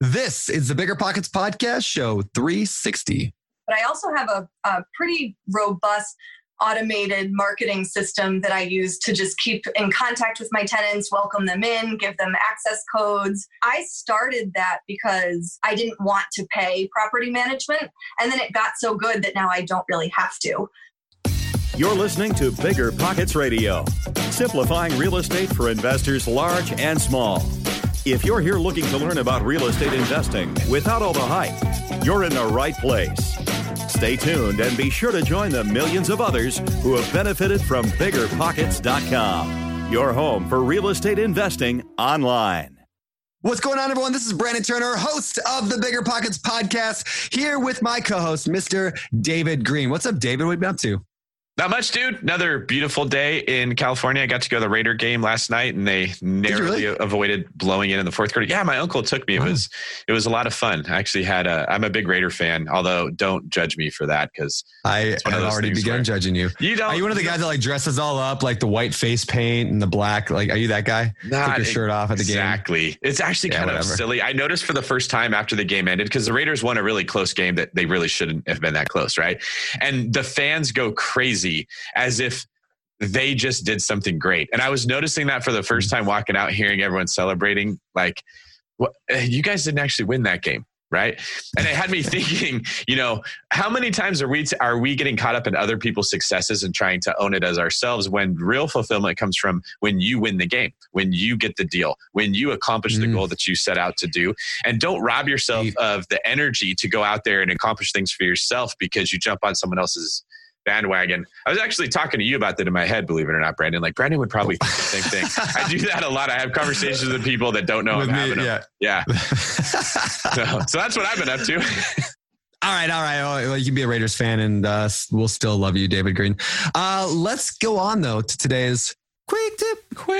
This is the Bigger Pockets Podcast, show 360. But I also have a pretty robust automated marketing system that I use to just keep in contact with my tenants, welcome them in, give them access codes. I started that because I didn't want to pay property management. And then it got so good that now I don't really have to. You're listening to Bigger Pockets Radio, simplifying real estate for investors large and small. If you're here looking to learn about real estate investing without all the hype, you're in the right place. Stay tuned and be sure to join the millions of others who have benefited from BiggerPockets.com, your home for real estate investing online. What's going on, everyone? This is Brandon Turner, host of the Bigger Pockets Podcast, here with my co-host, Mr. David Green. What's up, David? What have you been up to? Not much, dude. Another beautiful day in California. I got to go to the Raider game last night, and they narrowly avoided blowing it in the fourth quarter. Yeah, my uncle took me. It was a lot of fun. I actually I'm a big Raider fan, although don't judge me for that because I have already begun judging you. You don't. Are you one of the guys that like dresses all up, like the white face paint and the black? Like, are you that guy? Take your shirt off at the game. Exactly. It's actually kind of silly. I noticed for the first time after the game ended, because the Raiders won a really close game that they really shouldn't have been that close, right? And the fans go crazy as if they just did something great. And I was noticing that for the first time walking out, hearing everyone celebrating, like, what, you guys didn't actually win that game, right? And it had me thinking, how many times are we getting caught up in other people's successes and trying to own it as ourselves, when real fulfillment comes from when you win the game, when you get the deal, when you accomplish the goal that you set out to do. And don't rob yourself of the energy to go out there and accomplish things for yourself because you jump on someone else's bandwagon. I was actually talking to you about that in my head, believe it or not, Brandon. Like, Brandon would probably think the same thing. I do that a lot. I have conversations with people that don't know I'm having them. Yeah. So that's what I've been up to. All right. Well, you can be a Raiders fan and we'll still love you, David Green. Let's go on, though, to today's Quick tip.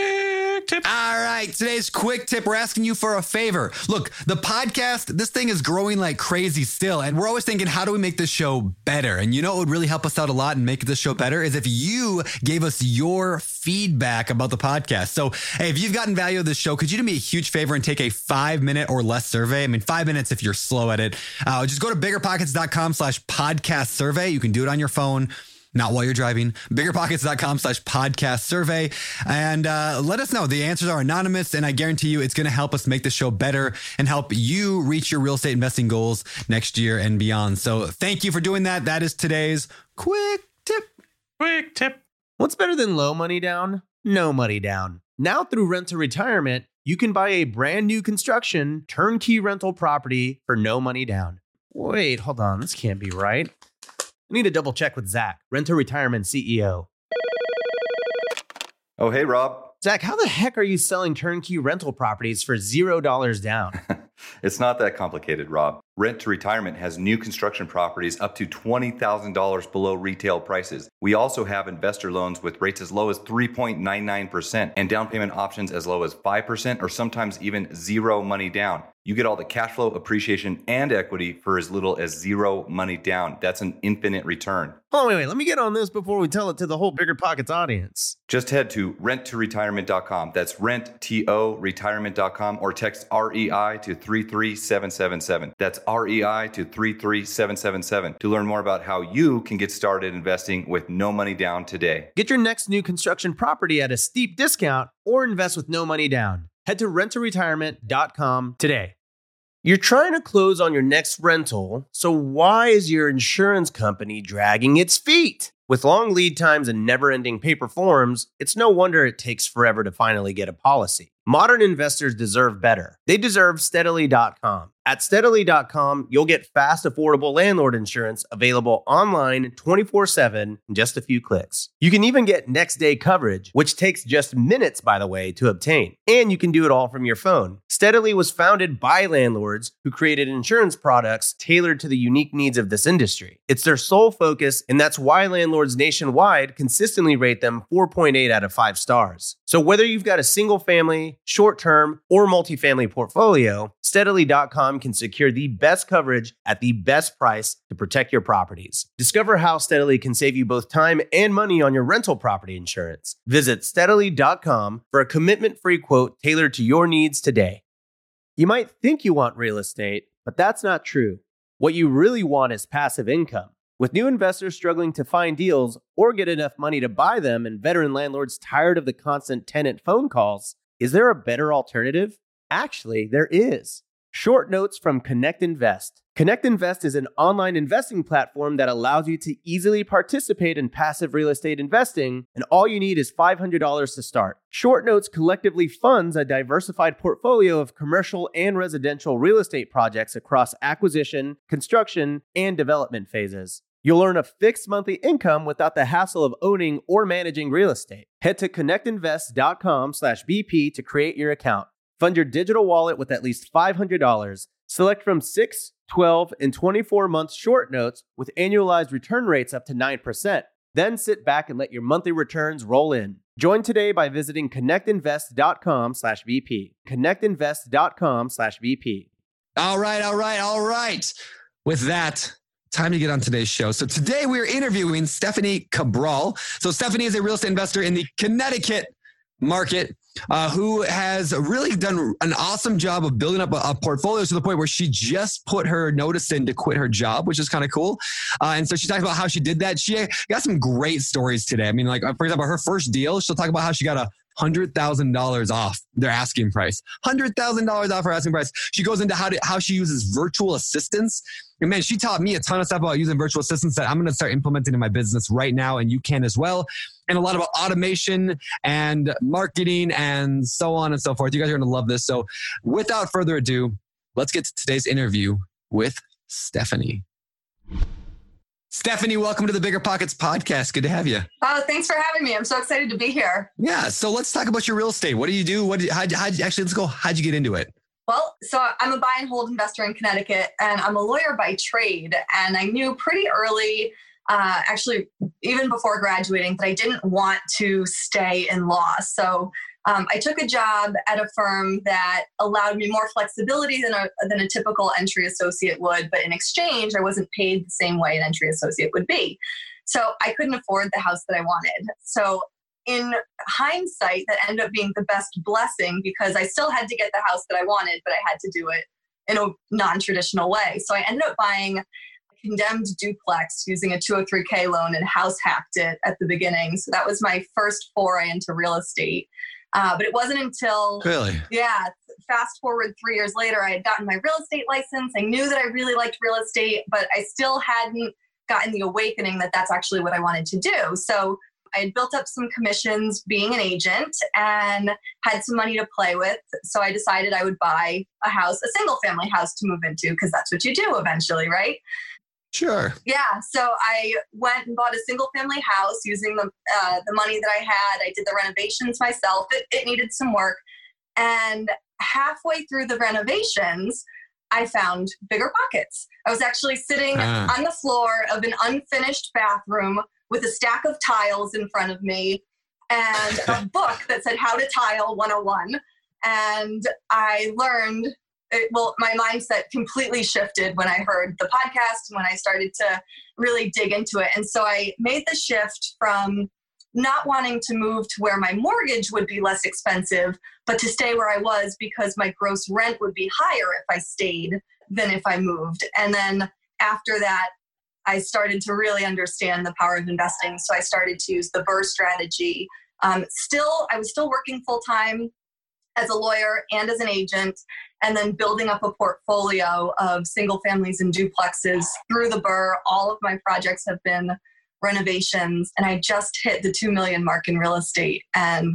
All right. Today's quick tip. We're asking you for a favor. Look, the podcast, this thing is growing like crazy still. And we're always thinking, how do we make this show better? And you know what would really help us out a lot and make this show better is if you gave us your feedback about the podcast. So, hey, if you've gotten value of this show, could you do me a huge favor and take a 5-minute or less survey? I mean, 5 minutes if you're slow at it. Just go to biggerpockets.com/podcast survey. You can do it on your phone. Not while you're driving. Biggerpockets.com/podcast survey. And let us know. The answers are anonymous, and I guarantee you it's going to help us make the show better and help you reach your real estate investing goals next year and beyond. So thank you for doing that. That is today's quick tip. Quick tip. What's better than low money down? No money down. Now through Rent to Retirement, you can buy a brand new construction turnkey rental property for no money down. Wait, hold on. This can't be right. I need to double check with Zach, Rent to Retirement CEO. Oh, hey, Rob. Zach, how the heck are you selling turnkey rental properties for $0 down? It's not that complicated, Rob. Rent to Retirement has new construction properties up to $20,000 below retail prices. We also have investor loans with rates as low as 3.99% and down payment options as low as 5% or sometimes even zero money down. You get all the cash flow, appreciation, and equity for as little as zero money down. That's an infinite return. Oh, wait. Let me get on this before we tell it to the whole Bigger Pockets audience. Just head to renttoretirement.com. That's renttoretirement.com or text REI to 33777. That's REI to 33777 to learn more about how you can get started investing with no money down today. Get your next new construction property at a steep discount or invest with no money down. Head to renttoretirement.com today. You're trying to close on your next rental, so why is your insurance company dragging its feet? With long lead times and never-ending paper forms, it's no wonder it takes forever to finally get a policy. Modern investors deserve better. They deserve Steadily.com. At Steadily.com, you'll get fast, affordable landlord insurance available online 24/7 in just a few clicks. You can even get next-day coverage, which takes just minutes, by the way, to obtain. And you can do it all from your phone. Steadily was founded by landlords who created insurance products tailored to the unique needs of this industry. It's their sole focus, and that's why landlords nationwide consistently rate them 4.8 out of 5 stars. So whether you've got a single-family, short-term, or multifamily portfolio, Steadily.com can secure the best coverage at the best price to protect your properties. Discover how Steadily can save you both time and money on your rental property insurance. Visit Steadily.com for a commitment-free quote tailored to your needs today. You might think you want real estate, but that's not true. What you really want is passive income. With new investors struggling to find deals or get enough money to buy them and veteran landlords tired of the constant tenant phone calls, is there a better alternative? Actually, there is. Short notes from Connect Invest. Connect Invest is an online investing platform that allows you to easily participate in passive real estate investing, and all you need is $500 to start. Short Notes collectively funds a diversified portfolio of commercial and residential real estate projects across acquisition, construction, and development phases. You'll earn a fixed monthly income without the hassle of owning or managing real estate. Head to connectinvest.com/BP to create your account. Fund your digital wallet with at least $500. Select from 6, 12, and 24-month short notes with annualized return rates up to 9%. Then sit back and let your monthly returns roll in. Join today by visiting connectinvest.com/BP. Connectinvest.com/BP. All right. With that, time to get on today's show. So today we're interviewing Stephanie Cabral. So Stephanie is a real estate investor in the Connecticut market, who has really done an awesome job of building up a portfolio to the point where she just put her notice in to quit her job, which is kind of cool. And so she talks about how she did that. She got some great stories today. I mean, like, for example, her first deal, she'll talk about how she got $100,000 off their asking price. $100,000 off her asking price. She goes into how she uses virtual assistants. And man, she taught me a ton of stuff about using virtual assistants that I'm going to start implementing in my business right now, and you can as well. And a lot about automation and marketing and so on and so forth. You guys are going to love this. So without further ado, let's get to today's interview with Stephanie. Stephanie, welcome to the Bigger Pockets podcast. Good to have you. Oh, thanks for having me. I'm so excited to be here. Yeah. So let's talk about your real estate. What do you do? How'd you get into it? Well, so I'm a buy and hold investor in Connecticut, and I'm a lawyer by trade. And I knew pretty early, actually, even before graduating, that I didn't want to stay in law. So I took a job at a firm that allowed me more flexibility than a typical entry associate would. But in exchange, I wasn't paid the same way an entry associate would be. So I couldn't afford the house that I wanted. So in hindsight, that ended up being the best blessing because I still had to get the house that I wanted, but I had to do it in a non-traditional way. So I ended up buying a condemned duplex using a 203K loan and house hacked it at the beginning. So that was my first foray into real estate. But it wasn't until, fast forward 3 years later, I had gotten my real estate license. I knew that I really liked real estate, but I still hadn't gotten the awakening that that's actually what I wanted to do. So I had built up some commissions being an agent and had some money to play with. So I decided I would buy a house, a single family house to move into, because that's what you do eventually, right? Sure. Yeah. So I went and bought a single family house using the money that I had. I did the renovations myself. It needed some work. And halfway through the renovations, I found Bigger Pockets. I was actually sitting on the floor of an unfinished bathroom with a stack of tiles in front of me and a book that said How to Tile 101. And I learned, my mindset completely shifted when I heard the podcast and when I started to really dig into it. And so I made the shift from not wanting to move to where my mortgage would be less expensive, but to stay where I was because my gross rent would be higher if I stayed than if I moved. And then after that, I started to really understand the power of investing. So I started to use the BRRRR strategy. I was still working full-time as a lawyer and as an agent, and then building up a portfolio of single families and duplexes through the BRRRR. All of my projects have been renovations, and I just hit the 2 million mark in real estate and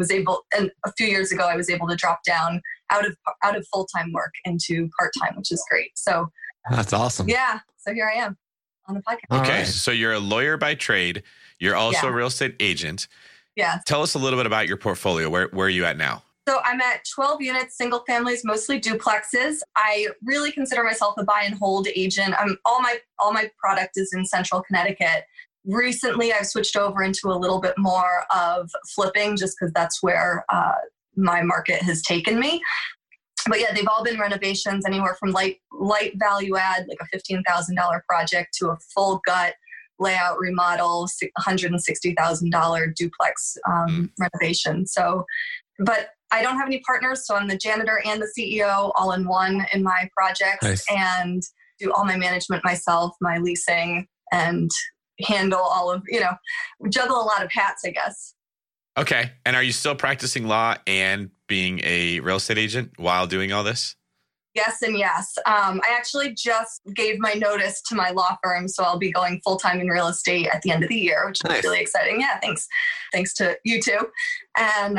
a few years ago, I was able to drop down out of full-time work into part-time, which is great. So that's awesome. Yeah. So here I am on the podcast. Okay. Right. So you're a lawyer by trade. You're also a real estate agent. Yeah. Tell us a little bit about your portfolio. Where are you at now? So I'm at 12 units, single families, mostly duplexes. I really consider myself a buy and hold agent. All my product is in central Connecticut. Recently, I've switched over into a little bit more of flipping just because that's where my market has taken me. But yeah, they've all been renovations, anywhere from light value add, like a $15,000 project, to a full gut layout remodel, $160,000 duplex renovation. So, but I don't have any partners, so I'm the janitor and the CEO all in one in my projects. Nice. And do all my management myself, my leasing, and handle all of, juggle a lot of hats, I guess. Okay. And are you still practicing law and being a real estate agent while doing all this? Yes and yes. I actually just gave my notice to my law firm, so I'll be going full-time in real estate at the end of the year, which is really exciting. Yeah, thanks. Thanks to you too. And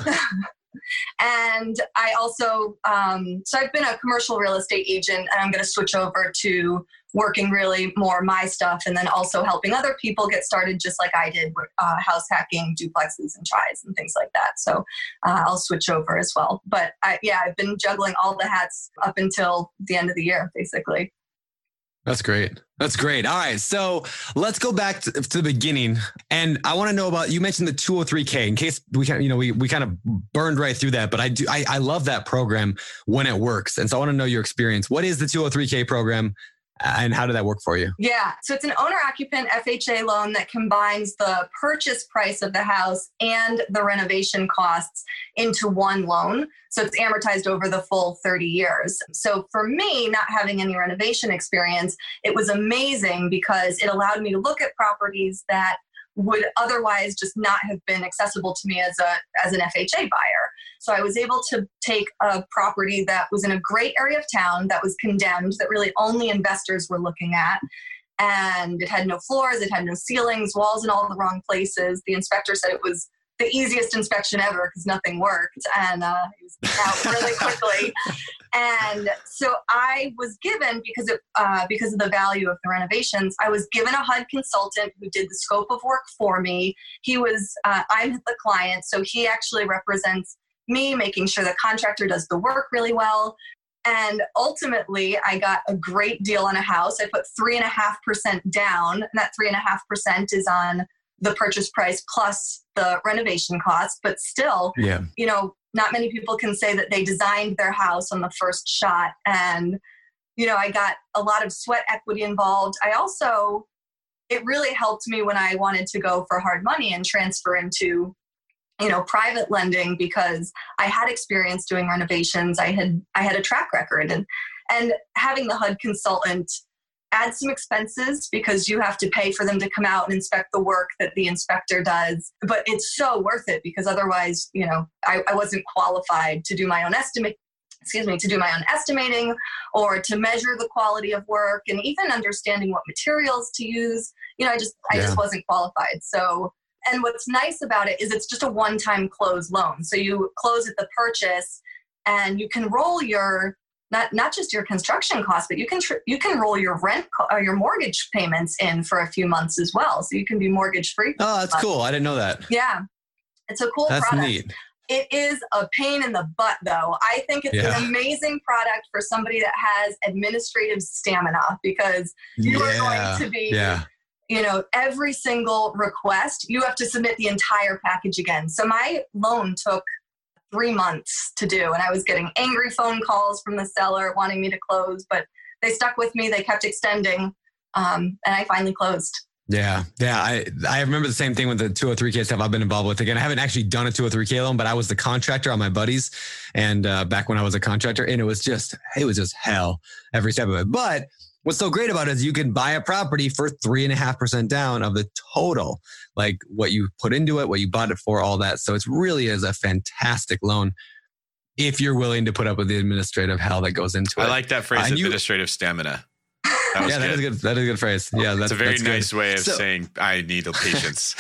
and I also, so I've been a commercial real estate agent, and I'm going to switch over to working really more my stuff, and then also helping other people get started just like I did with house hacking, duplexes and tries and things like that. So I'll switch over as well. But I've been juggling all the hats up until the end of the year, basically. That's great. That's great. All right. So let's go back to the beginning. And I want to know about, you mentioned the 203K in case we kind of burned right through that, but I love that program when it works. And so I want to know your experience. What is the 203K program? And how did that work for you? Yeah. So it's an owner-occupant FHA loan that combines the purchase price of the house and the renovation costs into one loan. So it's amortized over the full 30 years. So for me, not having any renovation experience, it was amazing because it allowed me to look at properties that would otherwise just not have been accessible to me as an FHA buyer. So I was able to take a property that was in a great area of town that was condemned, that really only investors were looking at. And it had no floors, it had no ceilings, walls in all the wrong places. The inspector said it was the easiest inspection ever because nothing worked. And it was out really quickly. And so I was given, because of the value of the renovations, I was given a HUD consultant who did the scope of work for me. He was, I'm the client, so he actually represents me, making sure the contractor does the work really well. And ultimately, I got a great deal on a house. I put 3.5% down, and that 3.5% is on the purchase price plus the renovation cost. But still, not many people can say that they designed their house on the first shot. And, I got a lot of sweat equity involved. It really helped me when I wanted to go for hard money and transfer into private lending, because I had experience doing renovations. I had a track record, and having the HUD consultant adds some expenses because you have to pay for them to come out and inspect the work that the inspector does. But it's so worth it because otherwise, I wasn't qualified to do my own estimating or to measure the quality of work, and even understanding what materials to use. I just wasn't qualified. So, and what's nice about it is it's just a one-time close loan. So you close at the purchase, and you can roll your not just your construction costs, but you can roll your rent or your mortgage payments in for a few months as well. So you can be mortgage free. Oh, that's cool. I didn't know that. Yeah, it's a cool product. That's neat. It is a pain in the butt, though. I think it's an amazing product for somebody that has administrative stamina, because you are going to be. Every single request, you have to submit the entire package again. So my loan took 3 months to do, and I was getting angry phone calls from the seller wanting me to close, but they stuck with me. They kept extending, and I finally closed. Yeah. I remember the same thing with the 203K stuff I've been involved with. Again, I haven't actually done a 203K loan, but I was the contractor on my buddies, and back when I was a contractor, and it was just hell every step of it. But what's so great about it is you can buy a property for 3.5% down of the total, like what you put into it, what you bought it for, all that. So it really is a fantastic loan if you're willing to put up with the administrative hell that goes into it. I like that phrase, administrative stamina. That is good. That is a good phrase. Yeah, that's a very nice way of saying I need patience.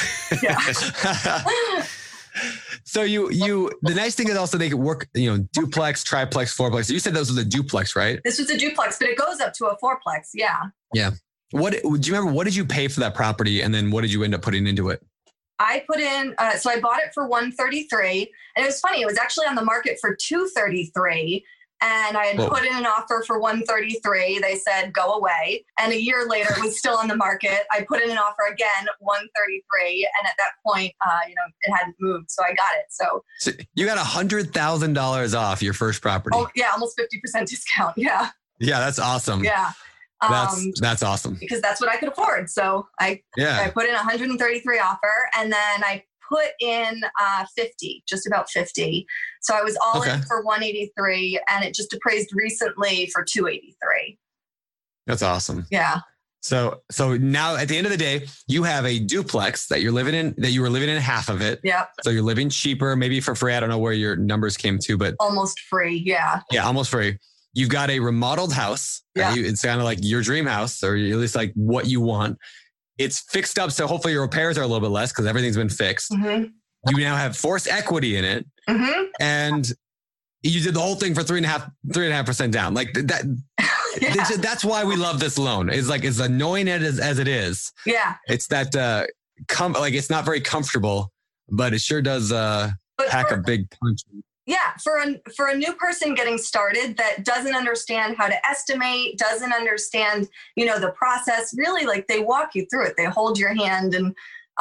So the nice thing is also they can work, duplex, triplex, fourplex. You said those were the duplex, right? This was a duplex, but it goes up to a fourplex. Yeah. Yeah. Do you remember, what did you pay for that property? And then what did you end up putting into it? I put in, so I bought it for $133, and it was funny. It was actually on the market for $233. And I had put in an offer for $133. They said, go away. And a year later, it was still on the market. I put in an offer again, $133. And at that point, it hadn't moved. So I got it. So you got $100,000 off your first property. Oh, yeah. Almost 50% discount. Yeah. Yeah. That's awesome. Yeah. That's awesome. Because that's what I could afford. So I put in $133 offer, and then I put in 50, just about 50. So I was all in for 183, and it just appraised recently for 283. That's awesome. Yeah. So now at the end of the day, you have a duplex that you're living in, that you were living in half of it. Yeah. So you're living cheaper, maybe for free. I don't know where your numbers came to, but almost free. Yeah. Yeah, almost free. You've got a remodeled house. Yeah. It's kind of like your dream house, or at least like what you want. It's fixed up. So hopefully your repairs are a little bit less because everything's been fixed. Mm-hmm. You now have forced equity in it. Mm-hmm. And you did the whole thing for 3.5% down. Like that. Yeah. That's why we love this loan. It's like, as annoying as it is. Yeah. It's that, like, it's not very comfortable, but it sure does pack a big punch. Yeah. For a new person getting started that doesn't understand how to estimate, doesn't understand, the process, really, like, they walk you through it. They hold your hand, and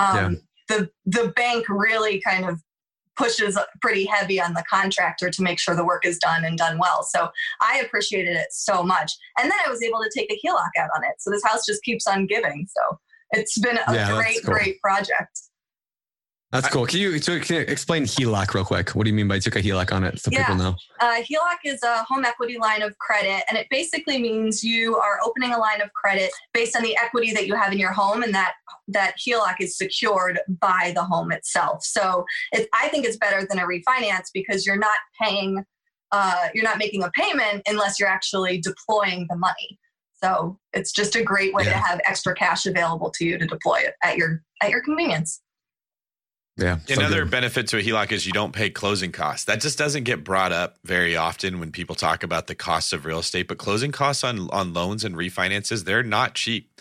the bank really kind of pushes pretty heavy on the contractor to make sure the work is done and done well. So I appreciated it so much. And then I was able to take a HELOC out on it. So this house just keeps on giving. So it's been a great project. That's cool. Can you explain HELOC real quick? What do you mean by took a HELOC on it? So people know. HELOC is a home equity line of credit, and it basically means you are opening a line of credit based on the equity that you have in your home, and that HELOC is secured by the home itself. So I think it's better than a refinance because you're not paying, you're not making a payment unless you're actually deploying the money. So it's just a great way to have extra cash available to you to deploy it at your convenience. Yeah. Another benefit to a HELOC is you don't pay closing costs. That just doesn't get brought up very often when people talk about the costs of real estate, but closing costs on loans and refinances, they're not cheap.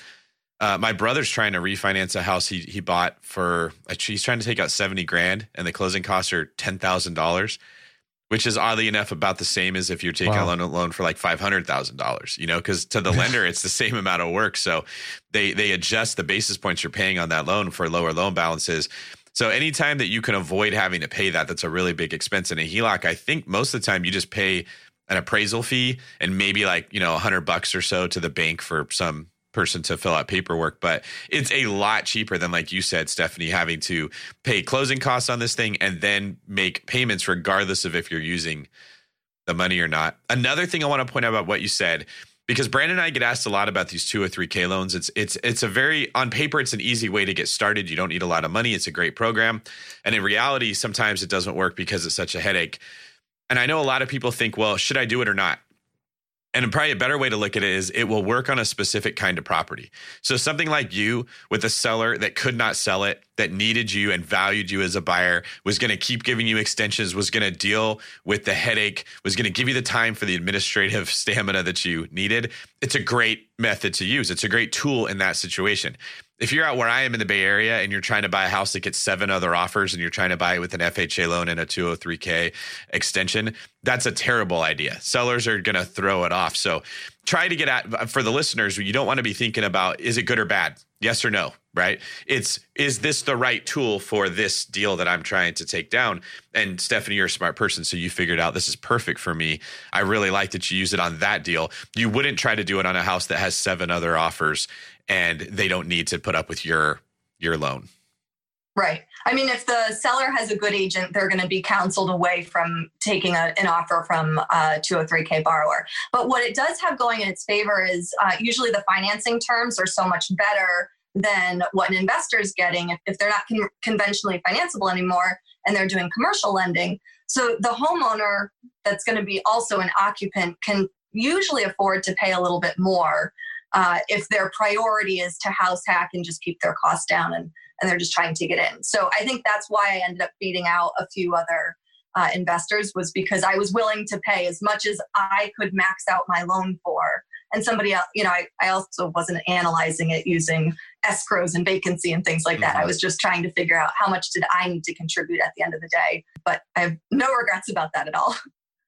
My brother's trying to refinance a house he bought for, he's trying to take out $70,000 and the closing costs are $10,000, which is oddly enough about the same as if you're taking a loan for like $500,000, because to the lender, it's the same amount of work. So they adjust the basis points you're paying on that loan for lower loan balances. So anytime that you can avoid having to pay that's a really big expense in a HELOC. I think most of the time you just pay an appraisal fee and maybe like, $100 or so to the bank for some person to fill out paperwork. But it's a lot cheaper than, like you said, Stephanie, having to pay closing costs on this thing and then make payments regardless of if you're using the money or not. Another thing I want to point out about what you said, because Brandon and I get asked a lot about these 203K loans. It's a very, on paper, it's an easy way to get started. You don't need a lot of money. It's a great program. And in reality, sometimes it doesn't work because it's such a headache. And I know a lot of people think, well, should I do it or not? And probably a better way to look at it is it will work on a specific kind of property. So something like you with a seller that could not sell it, that needed you and valued you as a buyer, was going to keep giving you extensions, was going to deal with the headache, was going to give you the time for the administrative stamina that you needed. It's a great method to use. It's a great tool in that situation. If you're out where I am in the Bay Area and you're trying to buy a house that gets 7 other offers and you're trying to buy it with an FHA loan and a 203K extension, that's a terrible idea. Sellers are going to throw it off. So try to get at, for the listeners, you don't want to be thinking about, is it good or bad? Yes or no, right? Is this the right tool for this deal that I'm trying to take down? And Stephanie, you're a smart person, so you figured out this is perfect for me. I really like that you use it on that deal. You wouldn't try to do it on a house that has 7 other offers and they don't need to put up with your loan. Right. I mean, if the seller has a good agent, they're going to be counseled away from taking an offer from a 203K borrower. But what it does have going in its favor is usually the financing terms are so much better than what an investor is getting if they're not conventionally financeable anymore and they're doing commercial lending. So the homeowner that's going to be also an occupant can usually afford to pay a little bit more if their priority is to house hack and just keep their costs down and they're just trying to get in. So I think that's why I ended up beating out a few other investors, was because I was willing to pay as much as I could max out my loan for. And somebody else, I also wasn't analyzing it using escrows and vacancy and things like that. I was just trying to figure out how much did I need to contribute at the end of the day. But I have no regrets about that at all.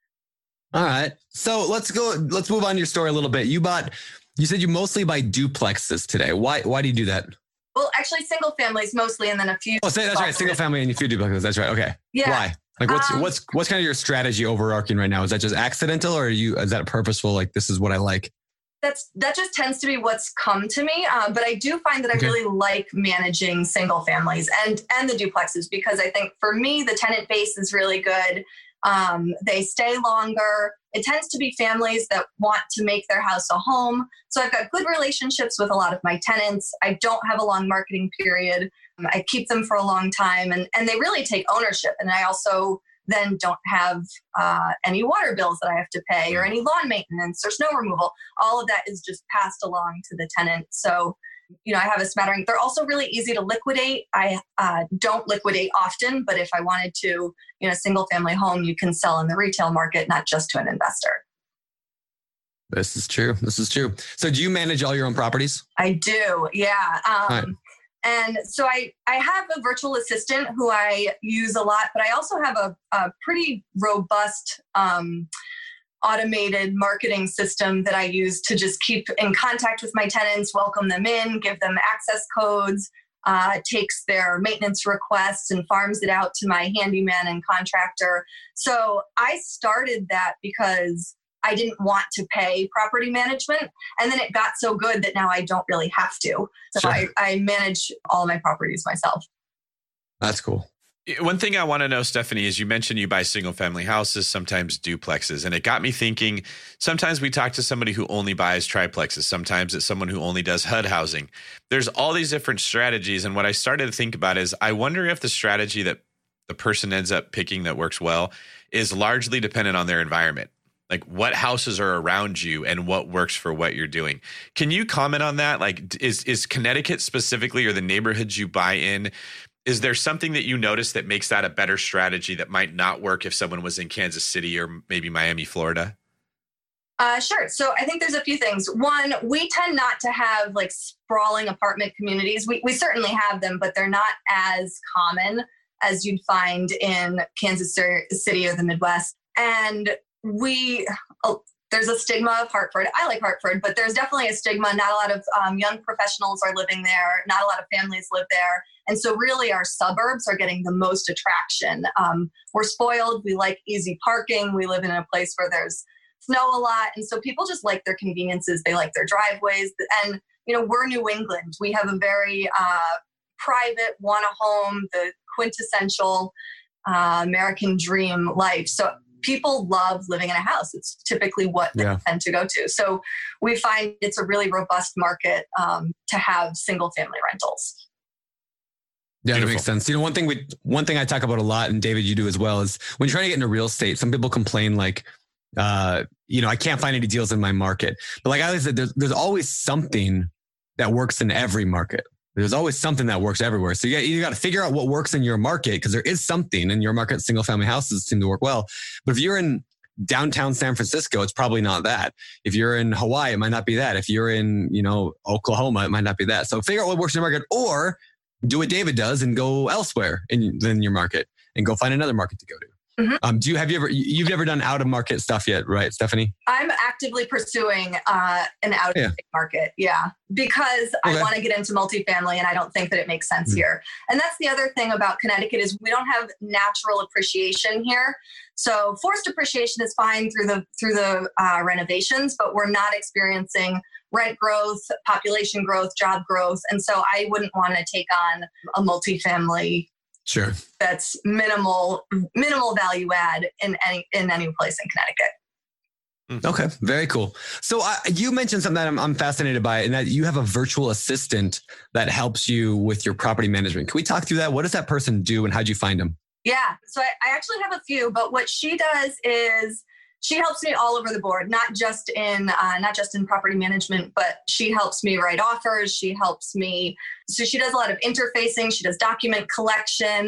All right. So let's move on to your story a little bit. You said you mostly buy duplexes today. Why do you do that? Well, actually, single families mostly, and then a few. Oh, that's right. Single family and a few duplexes. That's right. Okay. Yeah. Why? Like, what's kind of your strategy overarching right now? Is that just accidental, or is that purposeful? Like, this is what I like. that just tends to be what's come to me. But I do find that I really like managing single families and the duplexes, because I think for me, the tenant base is really good. They stay longer. It tends to be families that want to make their house a home. So I've got good relationships with a lot of my tenants. I don't have a long marketing period. I keep them for a long time, and they really take ownership. And I also then don't have any water bills that I have to pay or any lawn maintenance or snow removal. All of that is just passed along to the tenant. So, I have a smattering. They're also really easy to liquidate. I don't liquidate often, but if I wanted to, a single family home, you can sell in the retail market, not just to an investor. This is true. So do you manage all your own properties? I do. Yeah. Right. And so I have a virtual assistant who I use a lot, but I also have a pretty robust automated marketing system that I use to just keep in contact with my tenants, welcome them in, give them access codes, takes their maintenance requests and farms it out to my handyman and contractor. So I started that because I didn't want to pay property management. And then it got so good that now I don't really have to. So sure. I manage all my properties myself. That's cool. One thing I want to know, Stephanie, is you mentioned you buy single family houses, sometimes duplexes. And it got me thinking, sometimes we talk to somebody who only buys triplexes. Sometimes it's someone who only does HUD housing. There's all these different strategies. And what I started to think about is I wonder if the strategy that the person ends up picking that works well is largely dependent on their environment. Like what houses are around you and what works for what you're doing. Can you comment on that? Like is Connecticut specifically, or the neighborhoods you buy in, is there something that you notice that makes that a better strategy that might not work if someone was in Kansas City or maybe Miami, Florida? Sure. So I think there's a few things. One, we tend not to have like sprawling apartment communities. We certainly have them, but they're not as common as you'd find in Kansas City or the Midwest. And there's a stigma of Hartford. I like Hartford, but there's definitely a stigma. Not a lot of young professionals are living there. Not a lot of families live there. And so really our suburbs are getting the most attraction. We're spoiled. We like easy parking. We live in a place where there's snow a lot. And so people just like their conveniences. They like their driveways. And, we're New England. We have a very private, want a home, the quintessential American dream life. So people love living in a house. It's typically what they tend to go to. So we find it's a really robust market to have single family rentals. Yeah, that makes sense. One thing I talk about a lot, and David, you do as well, is when you're trying to get into real estate, some people complain like, I can't find any deals in my market. But like I said, there's always something that works in every market. There's always something that works everywhere. So you got to figure out what works in your market, because there is something in your market. Single family houses seem to work well. But if you're in downtown San Francisco, it's probably not that. If you're in Hawaii, it might not be that. If you're in, Oklahoma, it might not be that. So figure out what works in your market, or do what David does and go elsewhere in your market and go find another market to go to. Mm-hmm. You've never done out of market stuff yet, right, Stephanie? I'm actively pursuing an out of market. Yeah. Because I want to get into multifamily, and I don't think that it makes sense here. And that's the other thing about Connecticut is we don't have natural appreciation here. So forced appreciation is fine through the renovations, but we're not experiencing rent growth, population growth, job growth. And so I wouldn't want to take on a multifamily. Sure. That's minimal value add in any place in Connecticut. Okay. Very cool. So you mentioned something that I'm fascinated by, and that you have a virtual assistant that helps you with your property management. Can we talk through that? What does that person do, and how'd you find them? Yeah. So I actually have a few, but what she does is she helps me all over the board, not just in property management, but she helps me write offers. She helps me. So she does a lot of interfacing. She does document collection.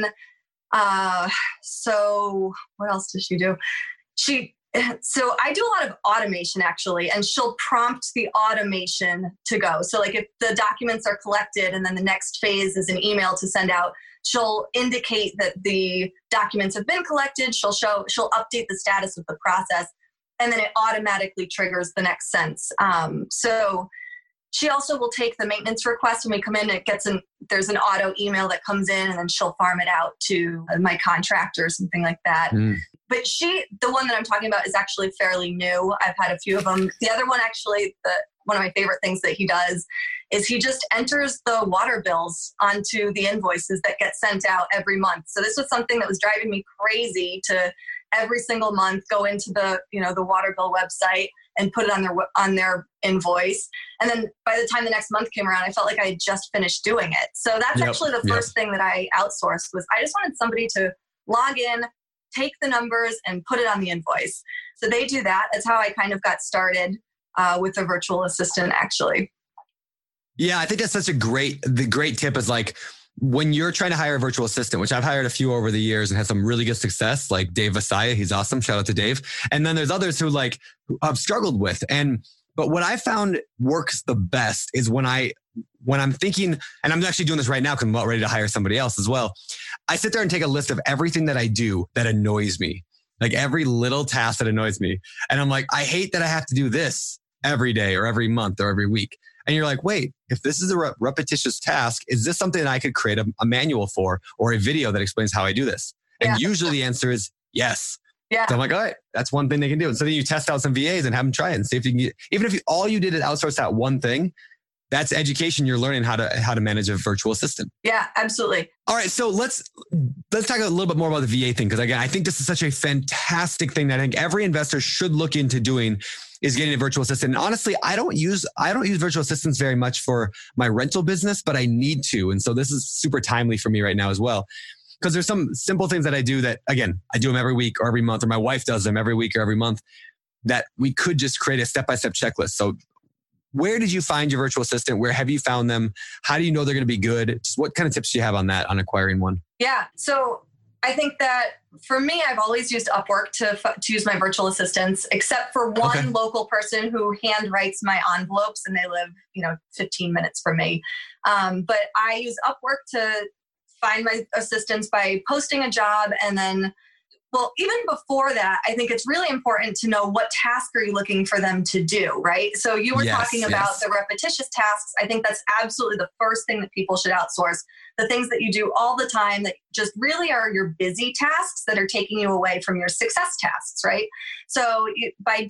So what else does she do? So I do a lot of automation actually, and she'll prompt the automation to go. So like if the documents are collected and then the next phase is an email to send out, she'll indicate that the documents have been collected. She'll update the status of the process, and then it automatically triggers the next sense. So she also will take the maintenance request when we come in. There's an auto email that comes in, and then she'll farm it out to my contractor or something like that. but the one that I'm talking about is actually fairly new. I've had a few of them. The other one, actually, one of my favorite things that he does is he just enters the water bills onto the invoices that get sent out every month. So this was something that was driving me crazy to every single month go into the water bill website and put it on their invoice. And then by the time the next month came around, I felt like I had just finished doing it. So that's actually the first thing that I outsourced was I just wanted somebody to log in, take the numbers and put it on the invoice. So they do that. That's how I kind of got started with a virtual assistant, actually. Yeah, I think that's the great tip is like when you're trying to hire a virtual assistant, which I've hired a few over the years and had some really good success, like Dave Vasaya, he's awesome. Shout out to Dave. And then there's others who I've struggled with. But what I found works the best is when I'm thinking, and I'm actually doing this right now because I'm about ready to hire somebody else as well. I sit there and take a list of everything that I do that annoys me, like every little task that annoys me. And I'm like, I hate that I have to do this every day or every month or every week. And you're like, wait, if this is a repetitious task, is this something that I could create a manual for or a video that explains how I do this? And usually the answer is yes. Yeah. So I'm like, all right, that's one thing they can do. And so then you test out some VAs and have them try it and see if you can get, even if all you did is outsource that one thing, that's education. You're learning how to manage a virtual assistant. Yeah, absolutely. All right. So let's talk a little bit more about the VA thing. Cause again, I think this is such a fantastic thing that I think every investor should look into doing is getting a virtual assistant. And honestly, I don't use virtual assistants very much for my rental business, but I need to. And so this is super timely for me right now as well. Because there's some simple things that I do that, again, I do them every week or every month, or my wife does them every week or every month, that we could just create a step-by-step checklist. So where did you find your virtual assistant? Where have you found them? How do you know they're going to be good? Just what kind of tips do you have on that, on acquiring one? Yeah. So I think that for me, I've always used Upwork to use my virtual assistants, except for one local person who hand writes my envelopes and they live, 15 minutes from me. But I use Upwork to find my assistants by posting a job. And then, even before that, I think it's really important to know what task are you looking for them to do, right? So you were talking about the repetitious tasks. I think that's absolutely the first thing that people should outsource. The things that you do all the time that just really are your busy tasks that are taking you away from your success tasks, right? So by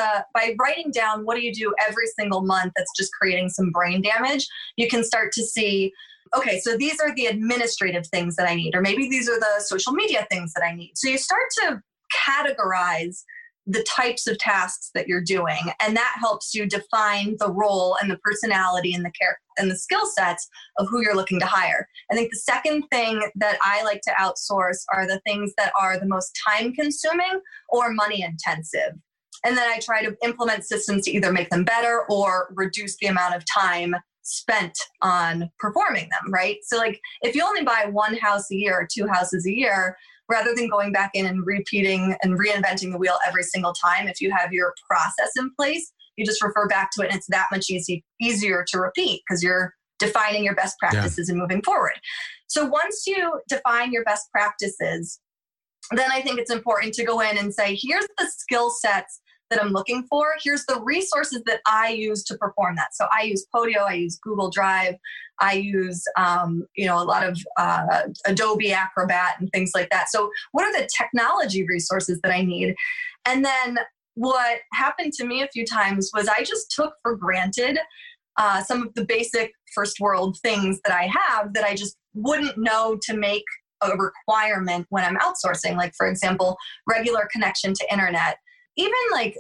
writing down what do you do every single month that's just creating some brain damage, you can start to see, okay, so these are the administrative things that I need, or maybe these are the social media things that I need. So you start to categorize the types of tasks that you're doing, and that helps you define the role and the personality and the character and the skill sets of who you're looking to hire. I think the second thing that I like to outsource are the things that are the most time consuming or money intensive. And then I try to implement systems to either make them better or reduce the amount of time spent on performing them, right? So like if you only buy one house a year or two houses a year, rather than going back in and repeating and reinventing the wheel every single time, if you have your process in place, you just refer back to it and it's that much easier to repeat because you're defining your best practices and moving forward. So once you define your best practices, then I think it's important to go in and say, here's the skill sets that I'm looking for. Here's the resources that I use to perform that. So I use Podio, I use Google Drive, I use a lot of Adobe Acrobat and things like that. So what are the technology resources that I need? And then what happened to me a few times was I just took for granted some of the basic first world things that I have that I just wouldn't know to make a requirement when I'm outsourcing. Like, for example, regular connection to internet. Even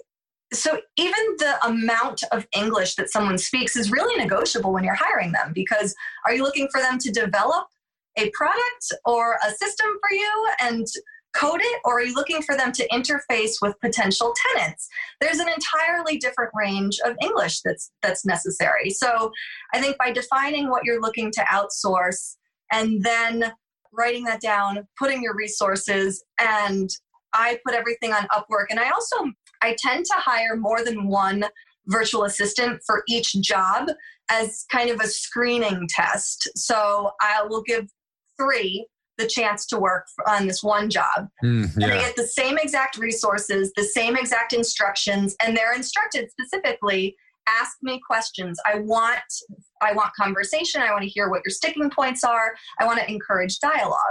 the amount of English that someone speaks is really negotiable when you're hiring them, because are you looking for them to develop a product or a system for you and code it, or are you looking for them to interface with potential tenants? There's an entirely different range of English that's necessary. So I think by defining what you're looking to outsource and then writing that down, putting your resources, and I put everything on Upwork. And I tend to hire more than one virtual assistant for each job as kind of a screening test. So I will give 3 the chance to work on this one job. And they get the same exact resources, the same exact instructions, and they're instructed specifically, ask me questions. I want conversation. I want to hear what your sticking points are. I want to encourage dialogue.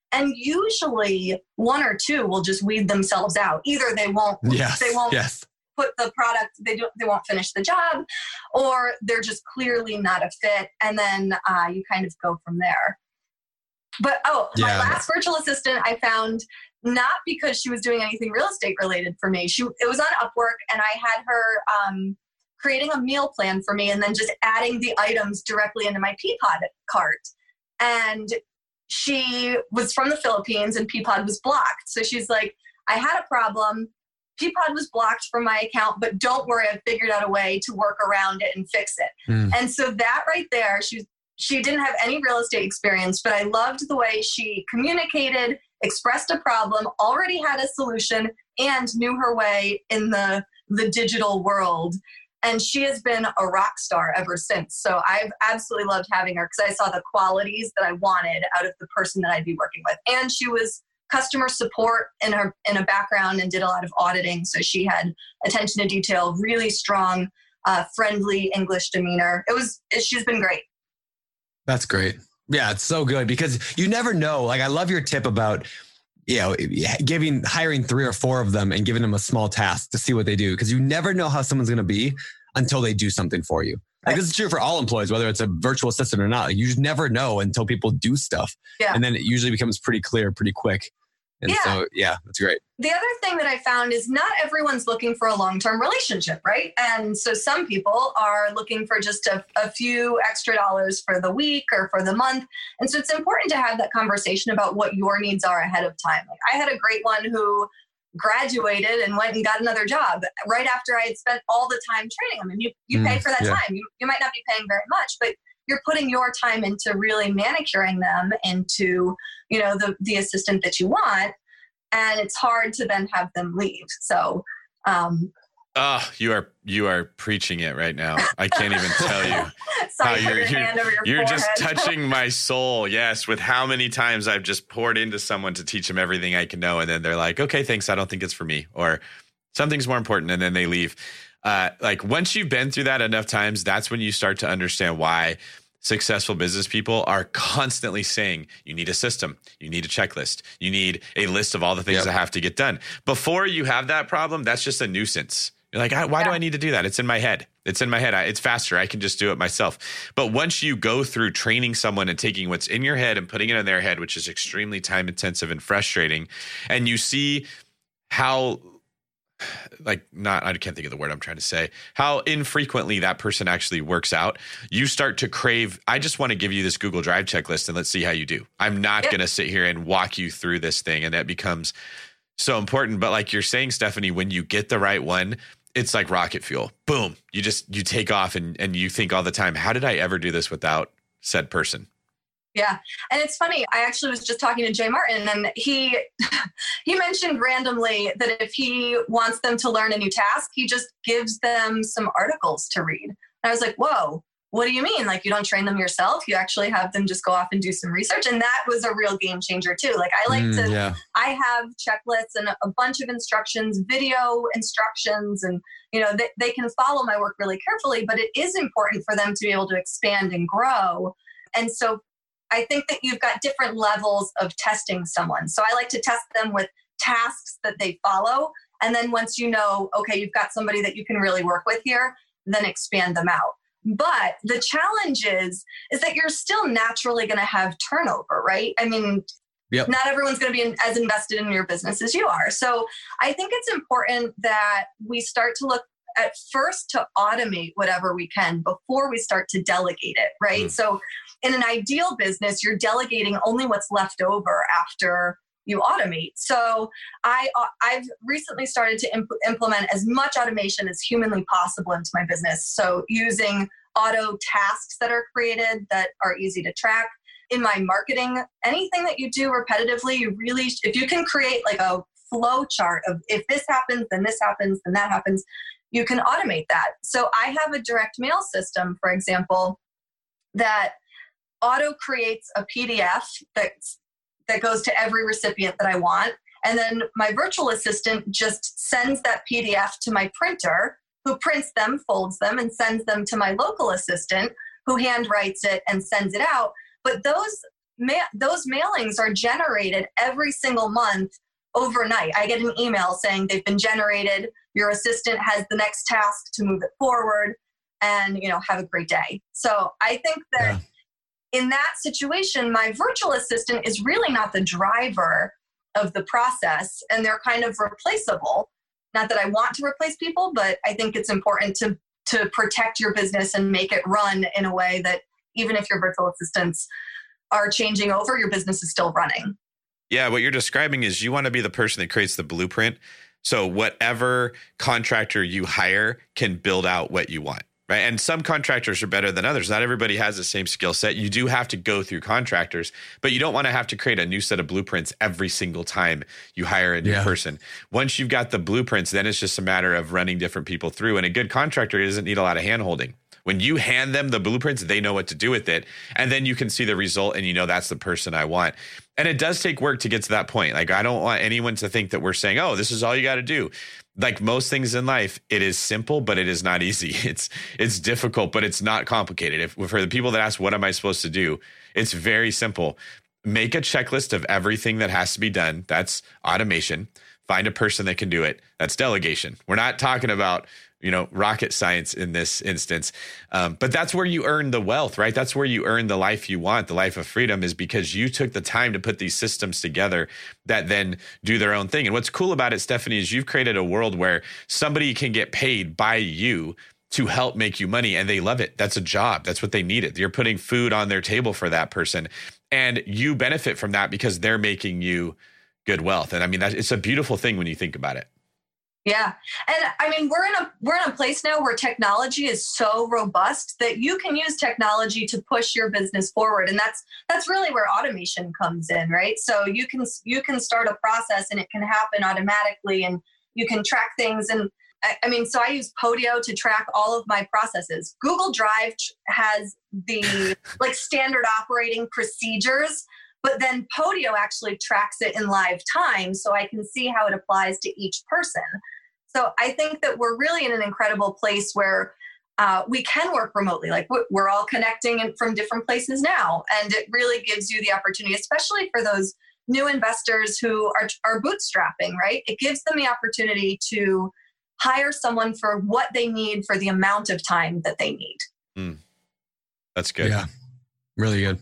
And usually one or two will just weed themselves out. Either they won't put the product, they won't finish the job, or they're just clearly not a fit. And then you kind of go from there. But my last virtual assistant I found not because she was doing anything real estate related for me. It was on Upwork, and I had her creating a meal plan for me and then just adding the items directly into my Peapod cart. And she was from the Philippines and Peapod was blocked. So she's like, I had a problem. Peapod was blocked from my account, but don't worry, I figured out a way to work around it and fix it. And so that right there, she didn't have any real estate experience, but I loved the way she communicated, expressed a problem, already had a solution, and knew her way in the digital world. And she has been a rock star ever since. So I've absolutely loved having her because I saw the qualities that I wanted out of the person that I'd be working with. And she was customer support in a background and did a lot of auditing. So she had attention to detail, really strong, friendly English demeanor. She's been great. That's great. Yeah, it's so good because you never know. Like, I love your tip about, hiring 3 or 4 of them and giving them a small task to see what they do. Because you never know how someone's going to be until they do something for you. Like, this is true for all employees, whether it's a virtual assistant or not. Like, you just never know until people do stuff. Yeah. And then it usually becomes pretty clear, pretty quick. And so, that's great. The other thing that I found is not everyone's looking for a long-term relationship, right? And so some people are looking for just a few extra dollars for the week or for the month. And so it's important to have that conversation about what your needs are ahead of time. Like, I had a great one who graduated and went and got another job right after I had spent all the time training them. And you pay for that time. You might not be paying very much, but you're putting your time into really manicuring them into, the assistant that you want. And it's hard to then have them leave. So, you are preaching it right now. I can't even tell you how you're just touching my soul. Yes. With how many times I've just poured into someone to teach them everything I can know. And then they're like, okay, thanks. I don't think it's for me, or something's more important. And then they leave. Like, once you've been through that enough times, that's when you start to understand why successful business people are constantly saying, you need a system, you need a checklist, you need a list of all the things that have to get done. Before you have that problem, that's just a nuisance. You're like, why do I need to do that? It's in my head. It's faster. I can just do it myself. But once you go through training someone and taking what's in your head and putting it in their head, which is extremely time intensive and frustrating, and you see how, I can't think of the word I'm trying to say, how infrequently that person actually works out, you start to crave, I just want to give you this Google Drive checklist and let's see how you do. I'm not going to sit here and walk you through this thing. And that becomes so important. But like you're saying, Stephanie, when you get the right one, it's like rocket fuel. Boom. You take off and you think all the time, how did I ever do this without said person? Yeah. And it's funny. I actually was just talking to Jay Martin, and he mentioned randomly that if he wants them to learn a new task, he just gives them some articles to read. And I was like, whoa, what do you mean? Like, you don't train them yourself? You actually have them just go off and do some research. And that was a real game changer too. Like, I have checklists and a bunch of instructions, video instructions, and they can follow my work really carefully, but it is important for them to be able to expand and grow. And so I think that you've got different levels of testing someone. So I like to test them with tasks that they follow. And then once okay, you've got somebody that you can really work with here, then expand them out. But the challenge is that you're still naturally going to have turnover, right? I mean, not everyone's going to be as invested in your business as you are. So I think it's important that we start to look at first to automate whatever we can before we start to delegate it, right? So in an ideal business, you're delegating only what's left over after you automate. So I've recently started to implement as much automation as humanly possible into my business. So using auto tasks that are created that are easy to track. In my marketing, anything that you do repetitively, if you can create like a flow chart of if this happens, then this happens, then that happens, you can automate that. So I have a direct mail system, for example, that auto creates a PDF that goes to every recipient that I want. And then my virtual assistant just sends that PDF to my printer, who prints them, folds them, and sends them to my local assistant, who handwrites it and sends it out. But those those mailings are generated every single month overnight. I get an email saying they've been generated. Your assistant has the next task to move it forward, and, have a great day. So I think that in that situation, my virtual assistant is really not the driver of the process, and they're kind of replaceable. Not that I want to replace people, but I think it's important to protect your business and make it run in a way that even if your virtual assistants are changing over, your business is still running. Yeah, what you're describing is you want to be the person that creates the blueprint. So whatever contractor you hire can build out what you want, right? And some contractors are better than others. Not everybody has the same skill set. You do have to go through contractors, but you don't want to have to create a new set of blueprints every single time you hire a new person. Once you've got the blueprints, then it's just a matter of running different people through. And a good contractor doesn't need a lot of hand-holding. When you hand them the blueprints, they know what to do with it. And then you can see the result and that's the person I want. And it does take work to get to that point. Like, I don't want anyone to think that we're saying, oh, this is all you got to do. Like most things in life, it is simple, but it is not easy. It's difficult, but it's not complicated. For the people that ask, what am I supposed to do? It's very simple. Make a checklist of everything that has to be done. That's automation. Find a person that can do it. That's delegation. We're not talking about rocket science in this instance. But that's where you earn the wealth, right? That's where you earn the life you want, the life of freedom, is because you took the time to put these systems together that then do their own thing. And what's cool about it, Stephanie, is you've created a world where somebody can get paid by you to help make you money, and they love it. That's a job. That's what they needed. You're putting food on their table for that person, and you benefit from that because they're making you good wealth. And I mean, it's a beautiful thing when you think about it. Yeah. And I mean, we're in a place now where technology is so robust that you can use technology to push your business forward. And that's really where automation comes in, right? So you can start a process and it can happen automatically, and you can track things. And I mean, so I use Podio to track all of my processes. Google Drive has the standard operating procedures, but then Podio actually tracks it in live time, so I can see how it applies to each person. So I think that we're really in an incredible place where we can work remotely. Like, we're all connecting from different places now. And it really gives you the opportunity, especially for those new investors who are bootstrapping, right? It gives them the opportunity to hire someone for what they need for the amount of time that they need. That's good. Yeah, really good.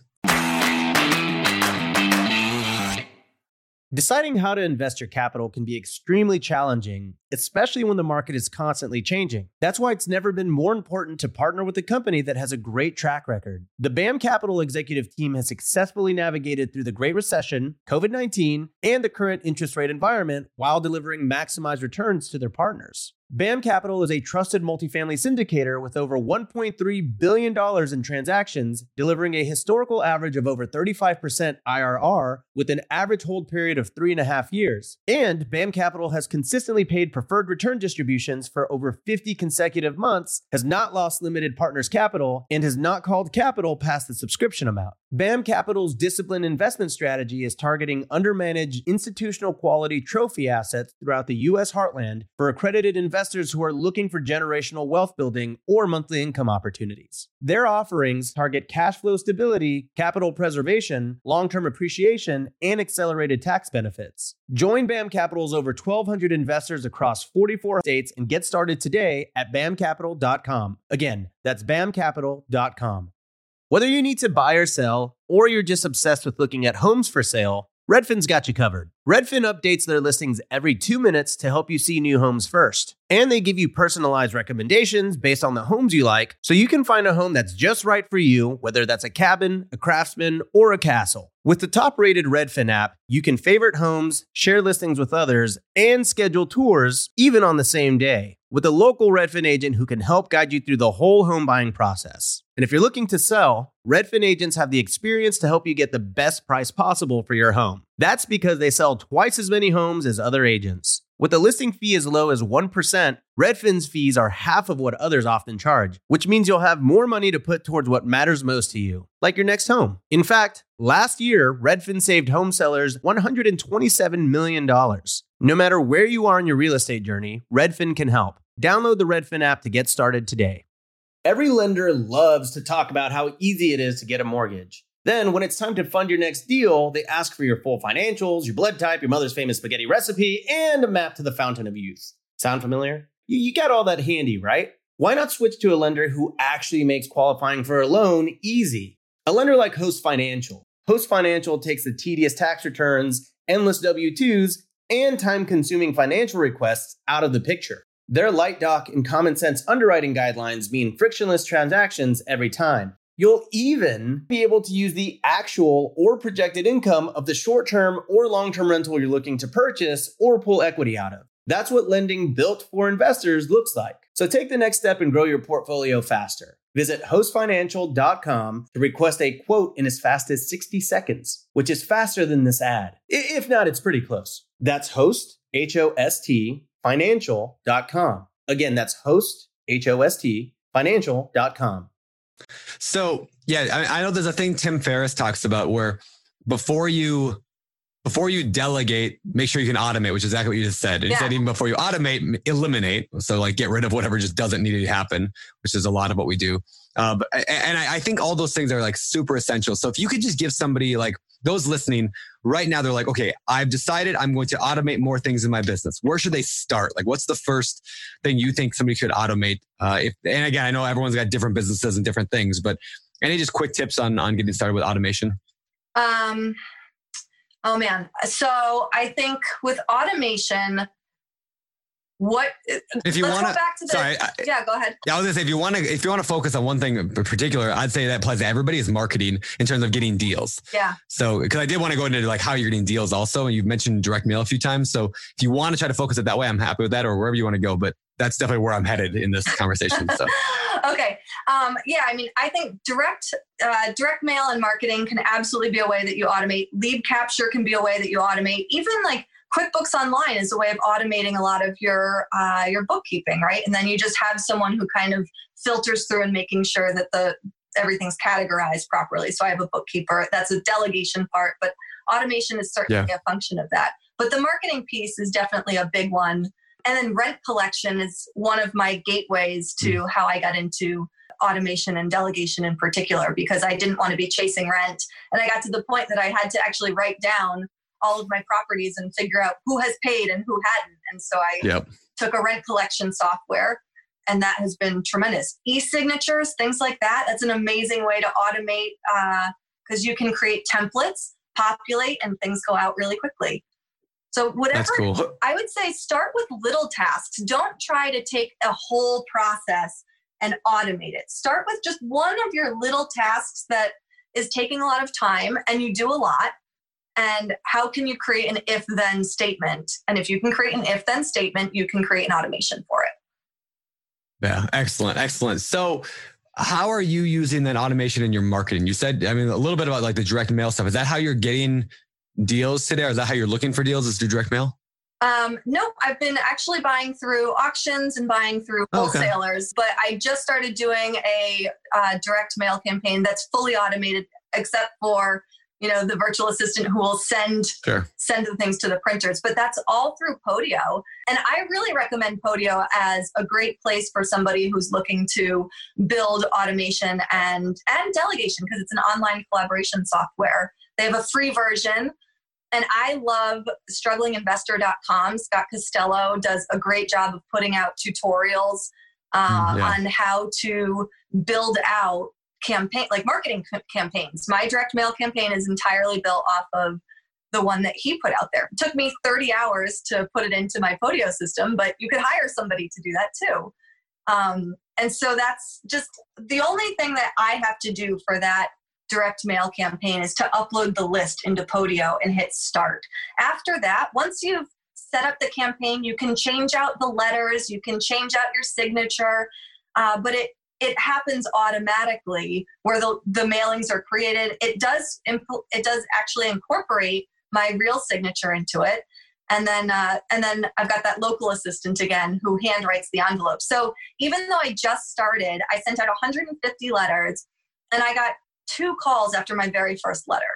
Deciding how to invest your capital can be extremely challenging, especially when the market is constantly changing. That's why it's never been more important to partner with a company that has a great track record. The BAM Capital executive team has successfully navigated through the Great Recession, COVID-19, and the current interest rate environment while delivering maximized returns to their partners. BAM Capital is a trusted multifamily syndicator with over $1.3 billion in transactions, delivering a historical average of over 35% IRR with an average hold period of 3.5 years. And BAM Capital has consistently paid preferred return distributions for over 50 consecutive months, has not lost limited partners' capital, and has not called capital past the subscription amount. BAM Capital's disciplined investment strategy is targeting undermanaged institutional quality trophy assets throughout the U.S. heartland for accredited investors who are looking for generational wealth building or monthly income opportunities. Their offerings target cash flow stability, capital preservation, long-term appreciation, and accelerated tax benefits. Join BAM Capital's over 1,200 investors across 44 states and get started today at bamcapital.com. Again, that's bamcapital.com. Whether you need to buy or sell, or you're just obsessed with looking at homes for sale, Redfin's got you covered. Redfin updates their listings every 2 minutes to help you see new homes first. And they give you personalized recommendations based on the homes you like, so you can find a home that's just right for you, whether that's a cabin, a craftsman, or a castle. With the top-rated Redfin app, you can favorite homes, share listings with others, and schedule tours even on the same day, with a local Redfin agent who can help guide you through the whole home buying process. And if you're looking to sell, Redfin agents have the experience to help you get the best price possible for your home. That's because they sell twice as many homes as other agents. With a listing fee as low as 1%, Redfin's fees are half of what others often charge, which means you'll have more money to put towards what matters most to you, like your next home. In fact, last year, Redfin saved home sellers $127 million. No matter where you are in your real estate journey, Redfin can help. Download the Redfin app to get started today. Every lender loves to talk about how easy it is to get a mortgage. Then, when it's time to fund your next deal, they ask for your full financials, your blood type, your mother's famous spaghetti recipe, and a map to the fountain of youth. Sound familiar? You got all that handy, right? Why not switch to a lender who actually makes qualifying for a loan easy? A lender like Host Financial. Host Financial takes the tedious tax returns, endless W-2s, and time-consuming financial requests out of the picture. Their light doc and common sense underwriting guidelines mean frictionless transactions every time. You'll even be able to use the actual or projected income of the short-term or long-term rental you're looking to purchase or pull equity out of. That's what lending built for investors looks like. So take the next step and grow your portfolio faster. Visit hostfinancial.com to request a quote in as fast as 60 seconds, which is faster than this ad. If not, it's pretty close. That's host, H-O-S-T, financial.com. Again, that's host, H-O-S-T, financial.com. So, yeah, I know there's a thing Tim Ferriss talks about where before you delegate, make sure you can automate, which is exactly what you just said. And he said even before you automate, eliminate. So like get rid of whatever just doesn't need to happen, which is a lot of what we do. I think all those things are like super essential. So if you could just give somebody like those listening right now, they're like, okay, I've decided I'm going to automate more things in my business. Where should they start? Like, what's the first thing you think somebody should automate? And again, I know everyone's got different businesses and different things, but any just quick tips on getting started with automation? Oh man. So I think with automation, if you want to go back to go ahead. Yeah, I was gonna say if you want to focus on one thing in particular, I'd say that applies to everybody is marketing in terms of getting deals. Yeah. So because I did want to go into like how you're getting deals also, and you've mentioned direct mail a few times. So if you want to try to focus it that way, I'm happy with that, or wherever you want to go. But that's definitely where I'm headed in this conversation. So. Okay. I think direct mail and marketing can absolutely be a way that you automate. Lead capture can be a way that you automate. Even like QuickBooks Online is a way of automating a lot of your bookkeeping, right? And then you just have someone who kind of filters through and making sure that everything's categorized properly. So I have a bookkeeper. That's a delegation part, but automation is certainly a function of that. But the marketing piece is definitely a big one. And then rent collection is one of my gateways to how I got into automation and delegation in particular, because I didn't want to be chasing rent. And I got to the point that I had to actually write down all of my properties and figure out who has paid and who hadn't. And so I took a rent collection software, and that has been tremendous. E-signatures, things like that. That's an amazing way to automate because you can create templates, populate, and things go out really quickly. So whatever, cool. I would say start with little tasks. Don't try to take a whole process and automate it. Start with just one of your little tasks that is taking a lot of time and you do a lot. And how can you create an if-then statement? And if you can create an if-then statement, you can create an automation for it. Yeah, excellent, excellent. So how are you using that automation in your marketing? You said, a little bit about like the direct mail stuff. Is that how you're getting deals today? Or is that how you're looking for deals, is through direct mail? No, I've been actually buying through auctions and buying through wholesalers, but I just started doing a direct mail campaign that's fully automated, except for, the virtual assistant who will send the things to the printers, but that's all through Podio. And I really recommend Podio as a great place for somebody who's looking to build automation and delegation, because it's an online collaboration software. They have a free version. And I love strugglinginvestor.com. Scott Costello does a great job of putting out tutorials on how to build out marketing campaigns. My direct mail campaign is entirely built off of the one that he put out there. It took me 30 hours to put it into my Podio system, but you could hire somebody to do that too. And so that's just the only thing that I have to do for that direct mail campaign is to upload the list into Podio and hit start. After that, once you've set up the campaign, you can change out the letters, you can change out your signature, but it happens automatically where the mailings are created. It does actually incorporate my real signature into it. And then I've got that local assistant again who handwrites the envelope. So even though I just started, I sent out 150 letters and I got 2 calls after my very first letter.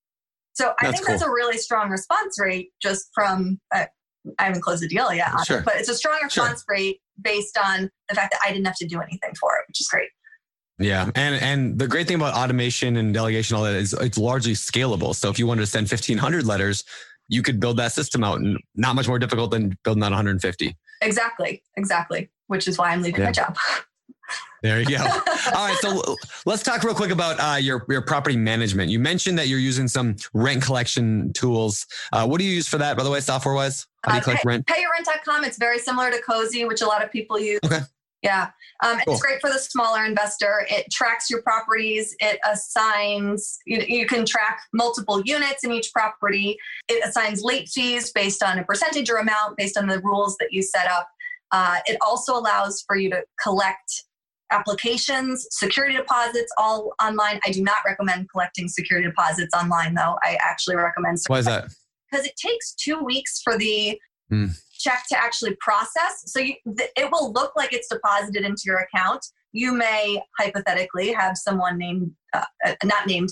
So I think that's a really strong response rate just from, I haven't closed the deal yet, but it's a strong response rate based on the fact that I didn't have to do anything for it, which is great. Yeah. And the great thing about automation and delegation, all that is it's largely scalable. So if you wanted to send 1,500 letters, you could build that system out and not much more difficult than building out 150. Exactly. Which is why I'm leaving my job. There you go. All right. So let's talk real quick about your property management. You mentioned that you're using some rent collection tools. What do you use for that, by the way, software wise? How do you collect rent? PayYourRent.com. It's very similar to Cozy, which a lot of people use. Okay. Yeah. Cool. It's great for the smaller investor. It tracks your properties. It assigns, you can track multiple units in each property. It assigns late fees based on a percentage or amount based on the rules that you set up. It also allows for you to collect applications, security deposits, all online. I do not recommend collecting security deposits online, though. I actually recommend. Why is that? Because it takes 2 weeks for the check to actually process. So it will look like it's deposited into your account. You may hypothetically have someone named, not named,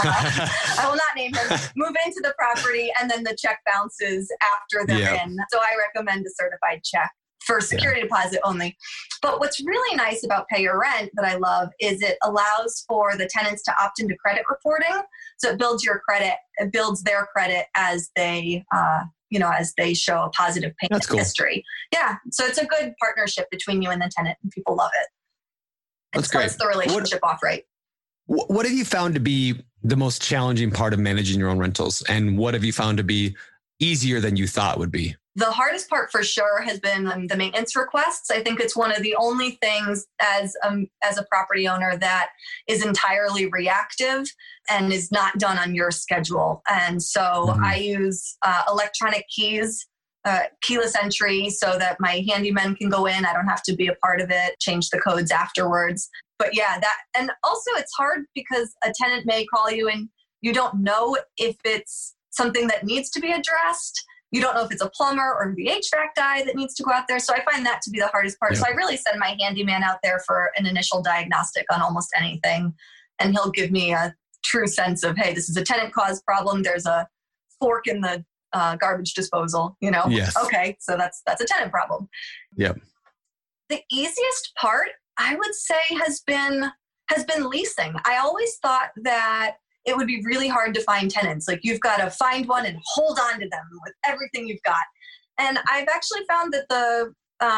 I will not name him, move into the property and then the check bounces after they're in. So I recommend a certified check for security deposit only. But what's really nice about Pay Your Rent that I love is it allows for the tenants to opt into credit reporting. So it builds your credit, it builds their credit as they, as they show a positive payment history. Yeah. So it's a good partnership between you and the tenant and people love it. That's great. Starts the relationship off right. What have you found to be the most challenging part of managing your own rentals? And what have you found to be easier than you thought would be? The hardest part for sure has been the maintenance requests. I think it's one of the only things as a property owner that is entirely reactive and is not done on your schedule. And so I use electronic keys, keyless entry, so that my handyman can go in. I don't have to be a part of it, change the codes afterwards. But yeah, and also it's hard because a tenant may call you and you don't know if it's something that needs to be addressed. You don't know if it's a plumber or the HVAC guy that needs to go out there. So I find that to be the hardest part. Yeah. So I really send my handyman out there for an initial diagnostic on almost anything. And he'll give me a true sense of, hey, this is a tenant caused problem. There's a fork in the garbage disposal, Yes. Okay, so that's a tenant problem. Yep. The easiest part, I would say, has been leasing. I always thought that it would be really hard to find tenants. Like you've got to find one and hold on to them with everything you've got. And I've actually found that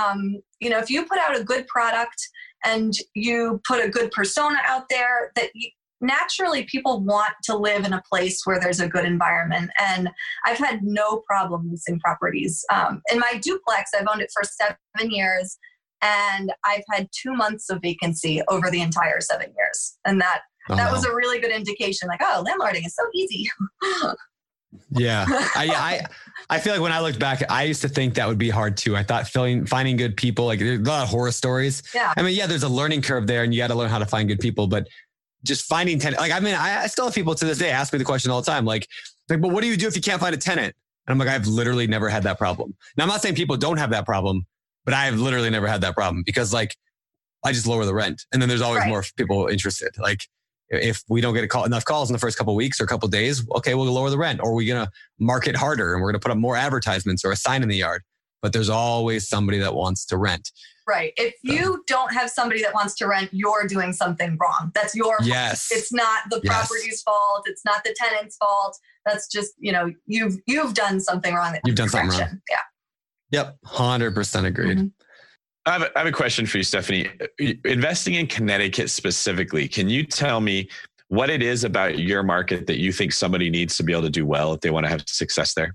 if you put out a good product and you put a good persona out there, that naturally people want to live in a place where there's a good environment. And I've had no problem leasing properties. In my duplex, I've owned it for 7 years and I've had 2 months of vacancy over the entire 7 years. And that was a really good indication, like, oh, landlording is so easy. Yeah. I feel like when I looked back, I used to think that would be hard too. I thought finding good people, like there's a lot of horror stories. Yeah. I mean, there's a learning curve there and you got to learn how to find good people, but just finding tenant, I still have people to this day ask me the question all the time. Like, but what do you do if you can't find a tenant? And I'm like, I've literally never had that problem. Now I'm not saying people don't have that problem, but I've literally never had that problem because I just lower the rent and then there's always more people interested. Like, if we don't get enough calls in the first couple of weeks or a couple of days, okay, we'll lower the rent, or we're going to market harder and we're going to put up more advertisements or a sign in the yard. But there's always somebody that wants to rent. Right. If you don't have somebody that wants to rent, you're doing something wrong. That's your fault. Yes. It's not the property's fault. It's not the tenant's fault. That's just, you've done something wrong. You've done something wrong. Yeah. Yep. 100% agreed. Mm-hmm. I have a question for you, Stephanie. Investing in Connecticut specifically, can you tell me what it is about your market that you think somebody needs to be able to do well if they want to have success there?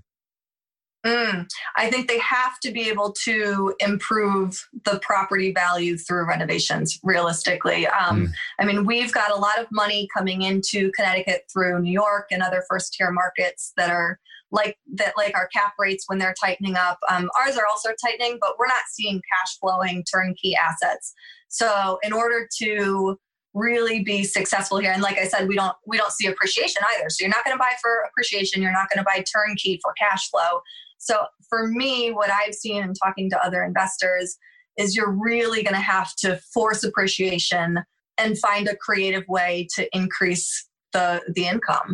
I think they have to be able to improve the property value through renovations, realistically. I mean, we've got a lot of money coming into Connecticut through New York and other first-tier markets that are like our cap rates when they're tightening up. Ours are also tightening, but we're not seeing cash flowing turnkey assets. So in order to really be successful here, and like I said, we don't see appreciation either. So you're not going to buy for appreciation. You're not going to buy turnkey for cash flow. So for me, what I've seen in talking to other investors is you're really going to have to force appreciation and find a creative way to increase the income.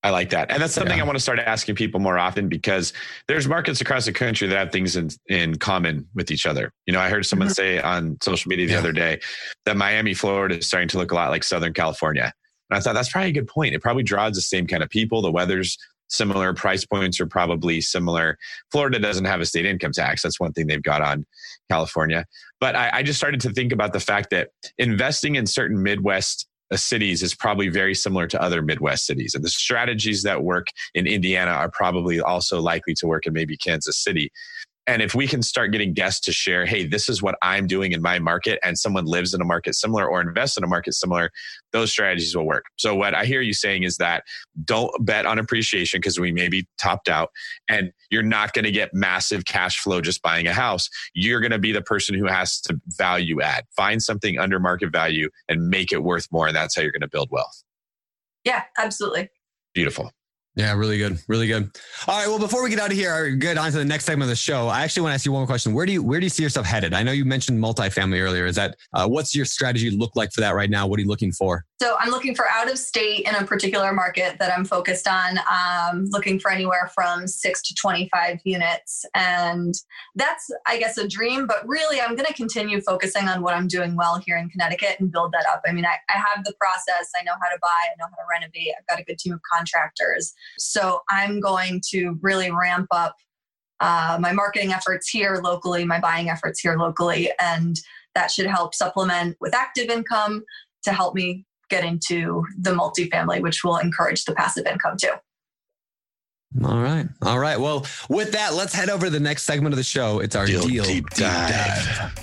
I like that. And that's something I want to start asking people more often, because there's markets across the country that have things in common with each other. You know, I heard someone say on social media the other day that Miami, Florida is starting to look a lot like Southern California. And I thought that's probably a good point. It probably draws the same kind of people. The weather's similar. Price points are probably similar. Florida doesn't have a state income tax. That's one thing they've got on California. But I just started to think about the fact that investing in certain Midwest cities is probably very similar to other Midwest cities. And the strategies that work in Indiana are probably also likely to work in maybe Kansas City. And if we can start getting guests to share, hey, this is what I'm doing in my market, and someone lives in a market similar or invests in a market similar, those strategies will work. So what I hear you saying is that don't bet on appreciation, because we may be topped out, and you're not going to get massive cash flow just buying a house. You're going to be the person who has to value add, find something under market value and make it worth more. And that's how you're going to build wealth. Yeah, absolutely. Beautiful. Yeah, really good. Really good. All right. Well, before we get out of here, get on to the next segment of the show. I actually want to ask you one more question. Where do you see yourself headed? I know you mentioned multifamily earlier. Is that, what's your strategy look like for that right now? What are you looking for? So I'm looking for out of state in a particular market that I'm focused on. Looking for anywhere from 6 to 25 units. And that's, I guess, a dream, but really I'm going to continue focusing on what I'm doing well here in Connecticut and build that up. I mean, I have the process. I know how to buy. I know how to renovate. I've got a good team of contractors. So I'm going to really ramp up my marketing efforts here locally, my buying efforts here locally, and that should help supplement with active income to help me get into the multifamily, which will encourage the passive income too. All right. All right. Well, with that, let's head over to the next segment of the show. It's our Deal Deep Dive.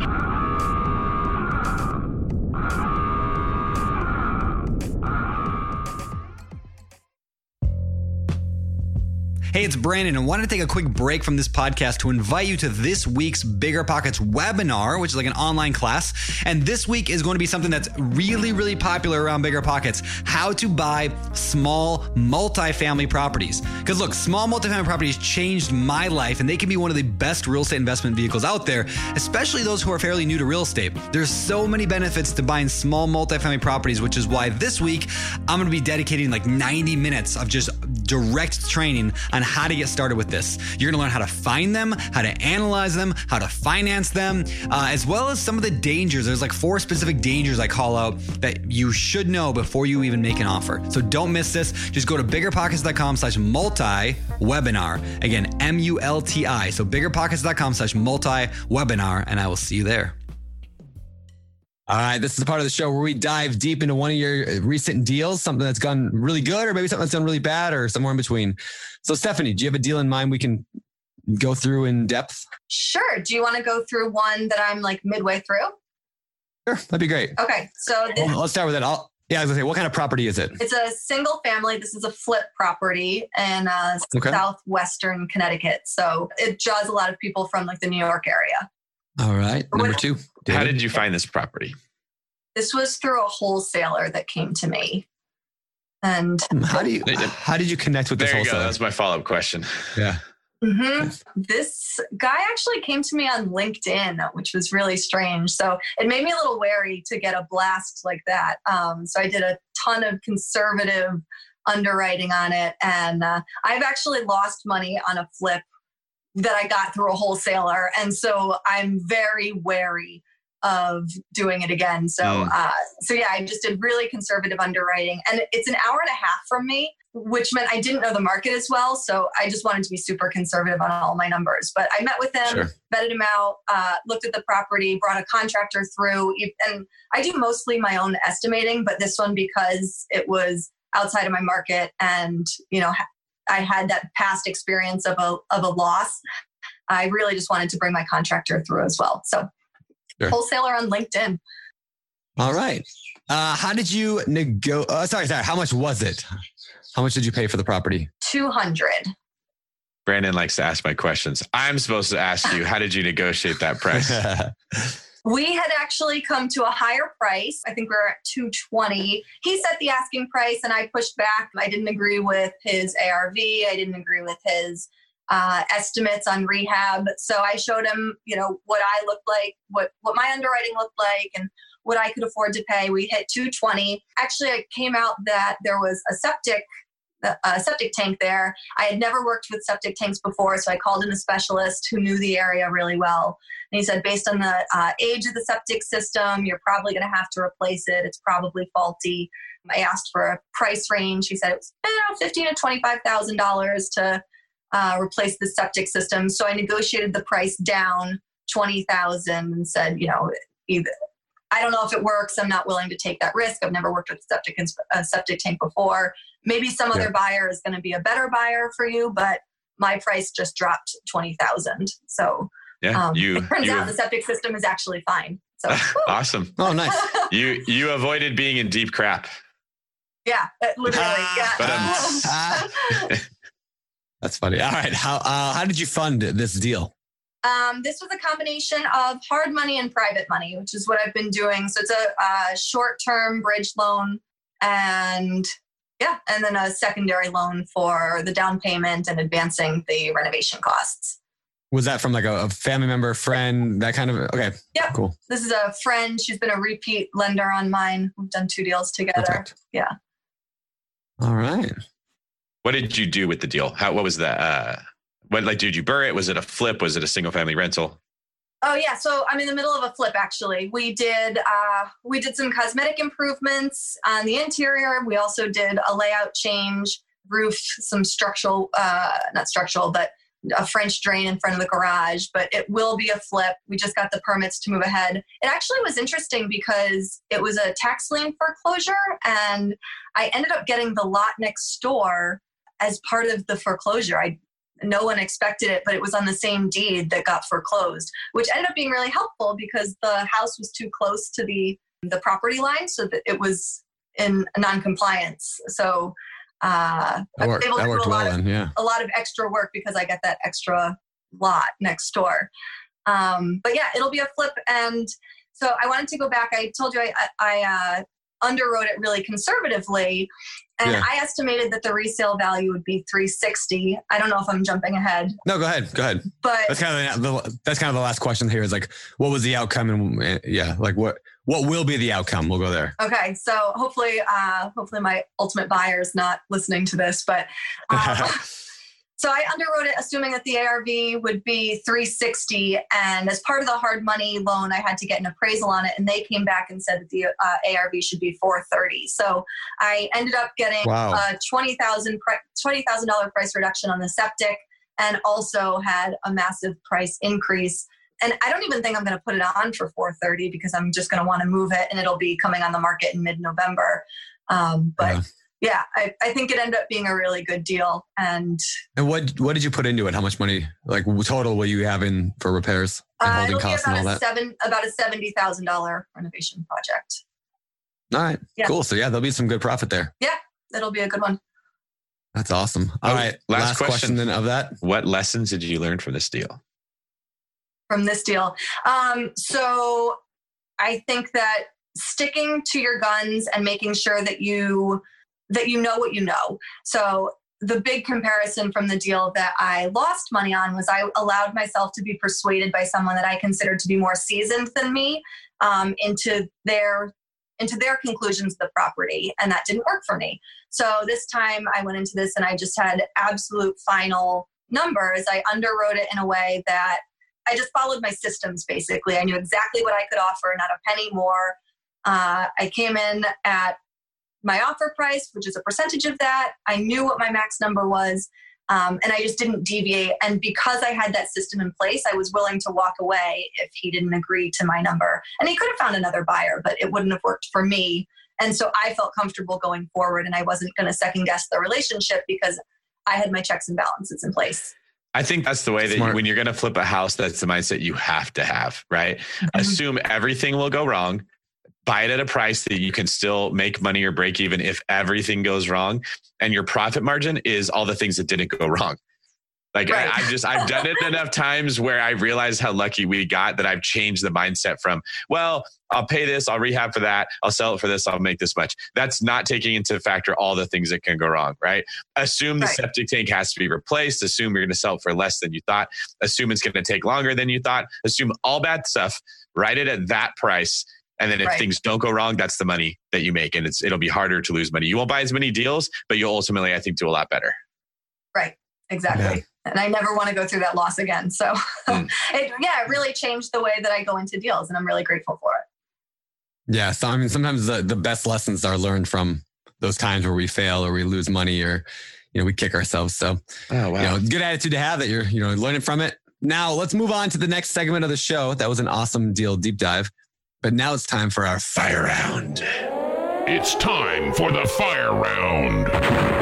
Hey, it's Brandon, and wanted to take a quick break from this podcast to invite you to this week's Bigger Pockets webinar, which is like an online class. And this week is going to be something that's really, really popular around Bigger Pockets: how to buy small multifamily properties. Because look, small multifamily properties changed my life, and they can be one of the best real estate investment vehicles out there, especially those who are fairly new to real estate. There's so many benefits to buying small multifamily properties, which is why this week I'm going to be dedicating like 90 minutes of just direct training on how to get started with this. You're going to learn how to find them, how to analyze them, how to finance them, as well as some of the dangers. There's like 4 specific dangers I call out that you should know before you even make an offer. So don't miss this. Just go to biggerpockets.com/multi-webinar. Again, MULTI. So biggerpockets.com/multi-webinar, and I will see you there. All right, this is the part of the show where we dive deep into one of your recent deals, something that's gone really good, or maybe something that's gone really bad, or somewhere in between. So Stephanie, do you have a deal in mind we can go through in depth? Sure. Do you want to go through one that I'm like midway through? Sure, that'd be great. Okay, so let's start with it. I was gonna say, what kind of property is it? It's a single family. This is a flip property in southwestern Connecticut. So it draws a lot of people from like the New York area. All right. Number 2. David. How did you find this property? This was through a wholesaler that came to me. And how did you connect with this wholesaler? There you go. That's my follow-up question. Yeah. Mm-hmm. This guy actually came to me on LinkedIn, which was really strange. So it made me a little wary to get a blast like that. So I did a ton of conservative underwriting on it. And I've actually lost money on a flip that I got through a wholesaler. And so I'm very wary of doing it again. So, yeah, I just did really conservative underwriting, and it's an hour and a half from me, which meant I didn't know the market as well. So I just wanted to be super conservative on all my numbers, but I met with him, vetted him out, looked at the property, brought a contractor through, and I do mostly my own estimating, but this one, because it was outside of my market and, you know, I had that past experience of a loss, I really just wanted to bring my contractor through as well. So wholesaler on LinkedIn. All right. How did you sorry. How much was it? How much did you pay for the property? $200. Brandon likes to ask my questions. I'm supposed to ask you, how did you negotiate that price? We had actually come to a higher price. I think we were at $220. He set the asking price and I pushed back. I didn't agree with his ARV. I didn't agree with his estimates on rehab. So I showed him, you know, what I looked like, what my underwriting looked like, and what I could afford to pay. We hit $220. Actually, it came out that there was a septic a septic tank there. I had never worked with septic tanks before, so I called in a specialist who knew the area really well. And he said, based on the age of the septic system, you're probably going to have to replace it. It's probably faulty. I asked for a price range. He said it was $15,000 to $25,000 to replace the septic system. So I negotiated the price down $20,000 and said, either I don't know if it works. I'm not willing to take that risk. I've never worked with a septic tank before. Maybe some other buyer is going to be a better buyer for you, but my price just dropped $20,000. So it turns out the septic system is actually fine. So awesome. Oh, nice. You avoided being in deep crap. Yeah, literally. That's funny. All right. How did you fund this deal? This was a combination of hard money and private money, which is what I've been doing. So it's a short-term bridge loan and then a secondary loan for the down payment and advancing the renovation costs. Was that from like a family member, friend, that kind of? Okay. Yep. Cool. This is a friend. She's been a repeat lender on mine. We've done 2 deals together. Perfect. Yeah. All right. What did you do with the deal? What was that? Did you burr it? Was it a flip? Was it a single family rental? Oh yeah. So I'm in the middle of a flip actually. We did some cosmetic improvements on the interior. We also did a layout change, roof, some structural, not structural, but a French drain in front of the garage, but it will be a flip. We just got the permits to move ahead. It actually was interesting because it was a tax lien foreclosure and I ended up getting the lot next door as part of the foreclosure. No one expected it, but it was on the same deed that got foreclosed, which ended up being really helpful because the house was too close to the property line so that it was in non-compliance. So I was able to do a lot of extra work because I got that extra lot next door. But yeah, it'll be a flip. And so I wanted to go back. I told you I underwrote it really conservatively. And I estimated that the resale value would be $360,000. I don't know if I'm jumping ahead. No, go ahead. But that's kind of the last question here is like, what was the outcome? And like what will be the outcome? We'll go there. Okay. So hopefully my ultimate buyer is not listening to this, but, so I underwrote it assuming that the ARV would be $360,000. And as part of the hard money loan, I had to get an appraisal on it. And they came back and said that the ARV should be $430,000. So I ended up getting a $20,000 price reduction on the septic and also had a massive price increase. And I don't even think I'm going to put it on for $430,000 because I'm just going to want to move it and it'll be coming on the market in mid-November. Yeah, I think it ended up being a really good deal. And what did you put into it? How much money, like total, will you have in for repairs and holding costs and all that? About a $70,000 renovation project. All right, cool. So there'll be some good profit there. Yeah, it'll be a good one. That's awesome. All right, last question then of that. What lessons did you learn from this deal? So I think that sticking to your guns and making sure that you know what you know. So the big comparison from the deal that I lost money on was I allowed myself to be persuaded by someone that I considered to be more seasoned than me into their conclusions of the property. And that didn't work for me. So this time I went into this and I just had absolute final numbers. I underwrote it in a way that I just followed my systems, basically. I knew exactly what I could offer, not a penny more. I came in at my offer price, which is a percentage of that. I knew what my max number was, and I just didn't deviate. And because I had that system in place, I was willing to walk away if he didn't agree to my number. And he could have found another buyer, but it wouldn't have worked for me. And so I felt comfortable going forward, and I wasn't going to second guess the relationship because I had my checks and balances in place. I think that's the way that when you're going to flip a house, that's the mindset you have to have, right? Mm-hmm. Assume everything will go wrong. Buy it at a price that you can still make money or break even if everything goes wrong. And your profit margin is all the things that didn't go wrong. Like right. I've done it enough times where I realized how lucky we got that I've changed the mindset from, well, I'll pay this, I'll rehab for that, I'll sell it for this, I'll make this much. That's not taking into factor all the things that can go wrong, right? Assume the septic tank has to be replaced. Assume you're going to sell it for less than you thought. Assume it's going to take longer than you thought. Assume all bad stuff, write it at that price. And then if things don't go wrong, that's the money that you make. And it'll be harder to lose money. You won't buy as many deals, but you'll ultimately, I think, do a lot better. Right. Exactly. Yeah. And I never want to go through that loss again. So it really changed the way that I go into deals, and I'm really grateful for it. Yeah. So, I mean, sometimes the best lessons are learned from those times where we fail or we lose money or, we kick ourselves. So, good attitude to have that you're, learning from it. Now let's move on to the next segment of the show. That was an awesome deal deep dive, but now it's time for our fire round. It's time for the fire round.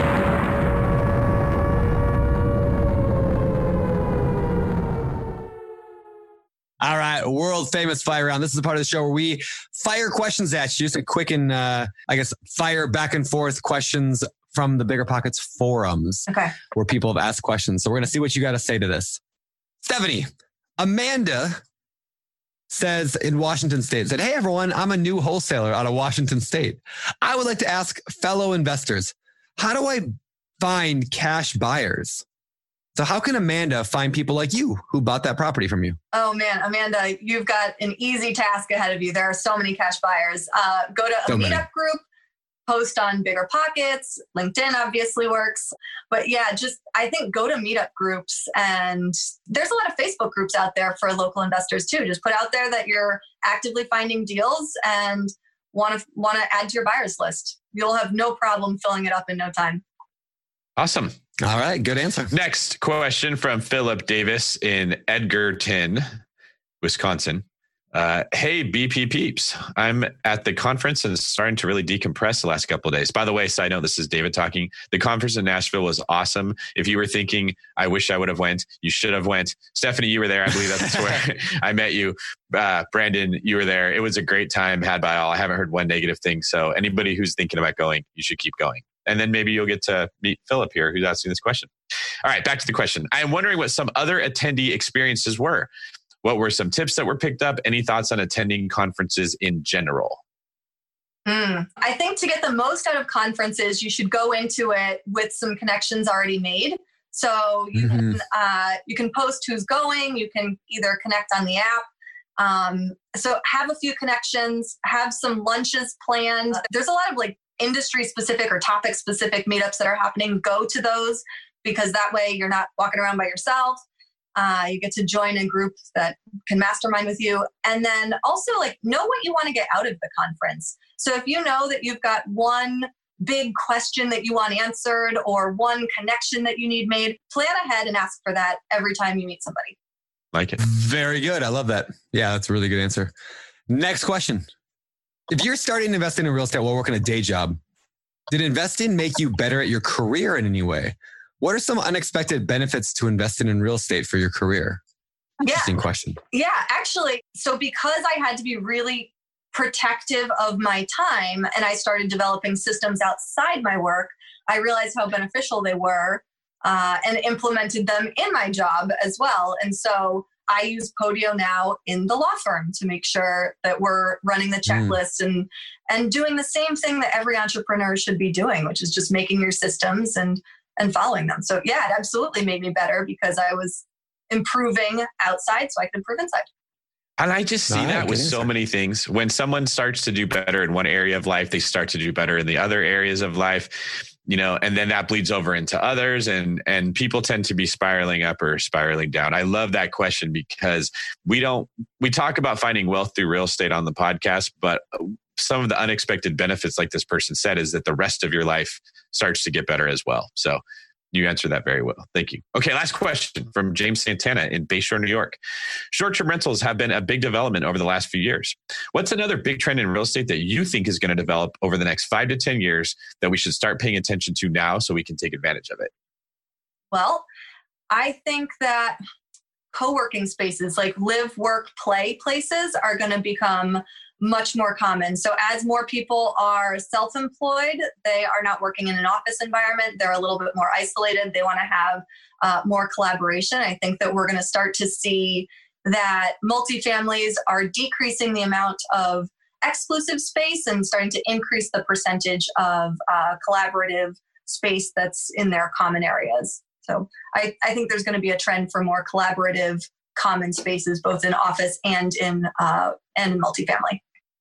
All right, world famous fire round. This is the part of the show where we fire questions at you. So quick and fire back and forth questions from the Bigger Pockets forums. Okay. Where people have asked questions. So we're going to see what you got to say to this. Stephanie, Amanda says in Washington State, said, "Hey everyone, I'm a new wholesaler out of Washington State. I would like to ask fellow investors, how do I find cash buyers? So how can Amanda find people like you who bought that property from you?" Oh man, Amanda, you've got an easy task ahead of you. There are so many cash buyers. Go to a meetup group, post on Bigger Pockets. LinkedIn obviously works. But yeah, I think go to meetup groups, and there's a lot of Facebook groups out there for local investors too. Just put out there that you're actively finding deals and want to add to your buyers list. You'll have no problem filling it up in no time. Awesome. All right. Good answer. Next question from Philip Davis in Edgerton, Wisconsin. Hey, BP peeps. I'm at the conference and starting to really decompress the last couple of days. By the way, side note, this is David talking. The conference in Nashville was awesome. If you were thinking, I wish I would have went, you should have went. Stephanie, you were there. I believe that's where I met you. Brandon, you were there. It was a great time had by all. I haven't heard one negative thing. So anybody who's thinking about going, you should keep going. And then maybe you'll get to meet Philip here, who's asking this question. All right, back to the question. I'm wondering what some other attendee experiences were. What were some tips that were picked up? Any thoughts on attending conferences in general? I think to get the most out of conferences, you should go into it with some connections already made. So you can post who's going. You can either connect on the app. So have a few connections, have some lunches planned. There's a lot of industry specific or topic specific meetups that are happening. Go to those, because that way you're not walking around by yourself. You get to join a group that can mastermind with you. And then also know what you want to get out of the conference. So if you know that you've got one big question that you want answered or one connection that you need made, plan ahead and ask for that every time you meet somebody. Like it. Very good. I love that. Yeah, that's a really good answer. Next question. If you're starting investing in real estate while working a day job, did investing make you better at your career in any way? What are some unexpected benefits to investing in real estate for your career? Interesting question. Yeah, actually. So because I had to be really protective of my time and I started developing systems outside my work, I realized how beneficial they were and implemented them in my job as well. And so I use Podio now in the law firm to make sure that we're running the checklist and doing the same thing that every entrepreneur should be doing, which is just making your systems and following them. So yeah, it absolutely made me better because I was improving outside so I could improve inside. And I just see that with so many things. When someone starts to do better in one area of life, they start to do better in the other areas of life, and then that bleeds over into others and people tend to be spiraling up or spiraling down. I love that question because we talk about finding wealth through real estate on the podcast, but some of the unexpected benefits, like this person said, is that the rest of your life starts to get better as well. So you answered that very well. Thank you. Okay, last question from James Santana in Bayshore, New York. Short-term rentals have been a big development over the last few years. What's another big trend in real estate that you think is going to develop over the next 5 to 10 years that we should start paying attention to now so we can take advantage of it? Well, I think that co-working spaces like live, work, play places are going to become much more common. So as more people are self-employed, they are not working in an office environment. They're a little bit more isolated. They want to have more collaboration. I think that we're going to start to see that multifamilies are decreasing the amount of exclusive space and starting to increase the percentage of collaborative space that's in their common areas. So I think there's going to be a trend for more collaborative common spaces, both in office and in multifamily.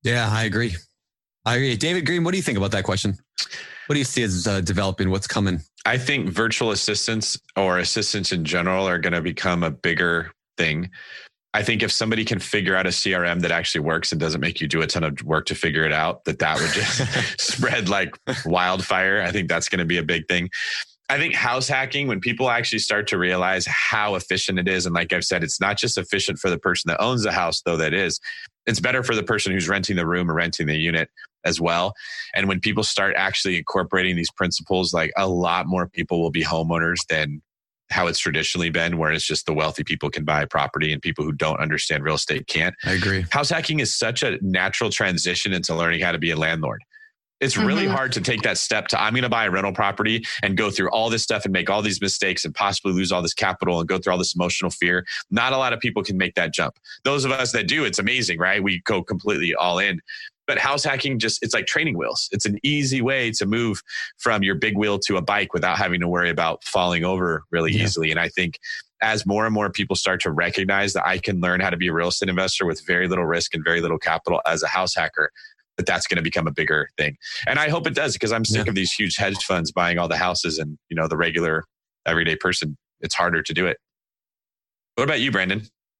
Yeah, I agree. David Green, what do you think about that question? What do you see as developing? What's coming? I think virtual assistants or assistants in general are going to become a bigger thing. I think if somebody can figure out a CRM that actually works and doesn't make you do a ton of work to figure it out, that would just spread like wildfire. I think that's going to be a big thing. I think house hacking, when people actually start to realize how efficient it is, and like I've said, it's not just efficient for the person that owns the house, though that is, it's better for the person who's renting the room or renting the unit as well. And when people start actually incorporating these principles, like a lot more people will be homeowners than how it's traditionally been, where it's just the wealthy people can buy property and people who don't understand real estate can't. I agree. House hacking is such a natural transition into learning how to be a landlord. It's really hard to take that step to, I'm going to buy a rental property and go through all this stuff and make all these mistakes and possibly lose all this capital and go through all this emotional fear. Not a lot of people can make that jump. Those of us that do, it's amazing, right? We go completely all in. But house hacking it's like training wheels. It's an easy way to move from your big wheel to a bike without having to worry about falling over really easily. And I think as more and more people start to recognize that I can learn how to be a real estate investor with very little risk and very little capital as a house hacker, that's going to become a bigger thing. And I hope it does, because I'm sick of these huge hedge funds buying all the houses, and the regular everyday person, it's harder to do it. What about you, Brandon?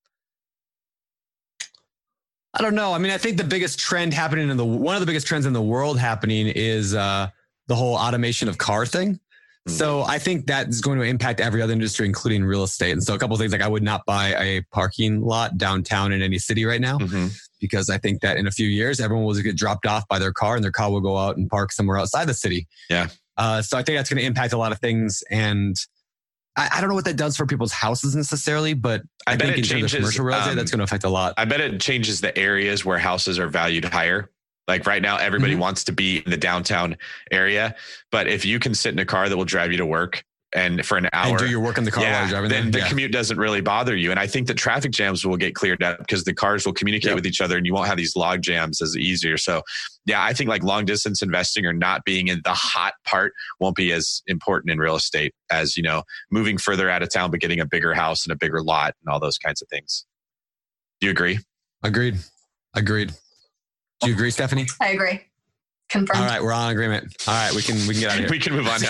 I don't know. I mean, I think the biggest trend happening one of the biggest trends in the world happening is the whole automation of car thing. So I think that is going to impact every other industry, including real estate. And so a couple of things, like I would not buy a parking lot downtown in any city right now, because I think that in a few years, everyone will get dropped off by their car and their car will go out and park somewhere outside the city. Yeah. So I think that's going to impact a lot of things. And I don't know what that does for people's houses necessarily, but I think in terms of commercial real estate, that's going to affect a lot. I bet it changes the areas where houses are valued higher. Like right now, everybody wants to be in the downtown area. But if you can sit in a car that will drive you to work and for an hour, and do your work in the car while you're driving, then the commute doesn't really bother you. And I think the traffic jams will get cleared up because the cars will communicate with each other and you won't have these log jams as easier. So yeah, I think like long distance investing or not being in the hot part won't be as important in real estate as, moving further out of town, but getting a bigger house and a bigger lot and all those kinds of things. Do you agree? Agreed. Do you agree, Stephanie? I agree. Confirmed. All right, we're on agreement. All right, we can get out of here. We can move on now.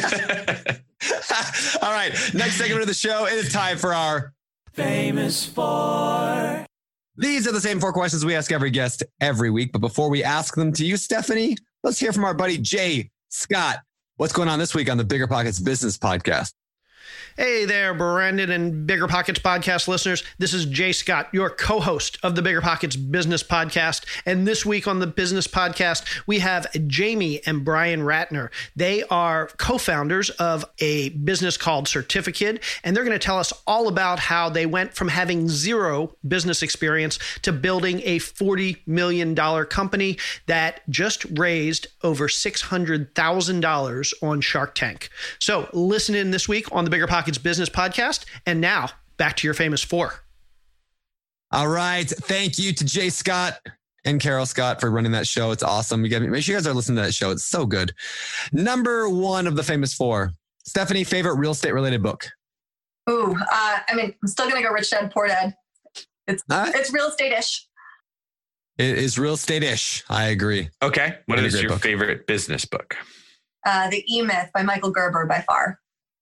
All right, next segment of the show, it is time for our Famous Four. These are the same 4 questions we ask every guest every week. But before we ask them to you, Stephanie, let's hear from our buddy Jay Scott. What's going on this week on the Bigger Pockets Business Podcast? Hey there, Brandon and Bigger Pockets podcast listeners. This is Jay Scott, your co-host of the Bigger Pockets Business Podcast. And this week on the Business Podcast, we have Jamie and Brian Ratner. They are co-founders of a business called Certificate, and they're going to tell us all about how they went from having 0 business experience to building a $40 million company that just raised over $600,000 on Shark Tank. So listen in this week on the Bigger Pockets Business Podcast. And now back to your Famous Four. All right. Thank you to Jay Scott and Carol Scott for running that show. It's awesome. Make sure you guys are listening to that show. It's so good. Number 1 of the Famous Four. Stephanie, favorite real estate related book? Ooh, I'm still going to go Rich Dad, Poor Dad. It's real estate-ish. It is real estate-ish. I agree. Okay. What is your favorite business book? The E-Myth by Michael Gerber, by far.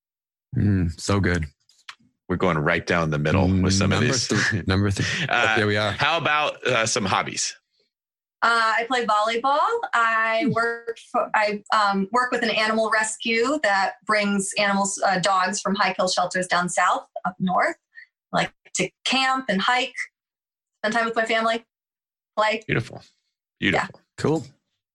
So good. We're going right down the middle with some of these. Number 3. There we are. How about some hobbies? I play volleyball. I work with an animal rescue that brings dogs from high kill shelters down south, up north. I like to camp and hike, spend time with my family, play. Beautiful. Yeah. Cool.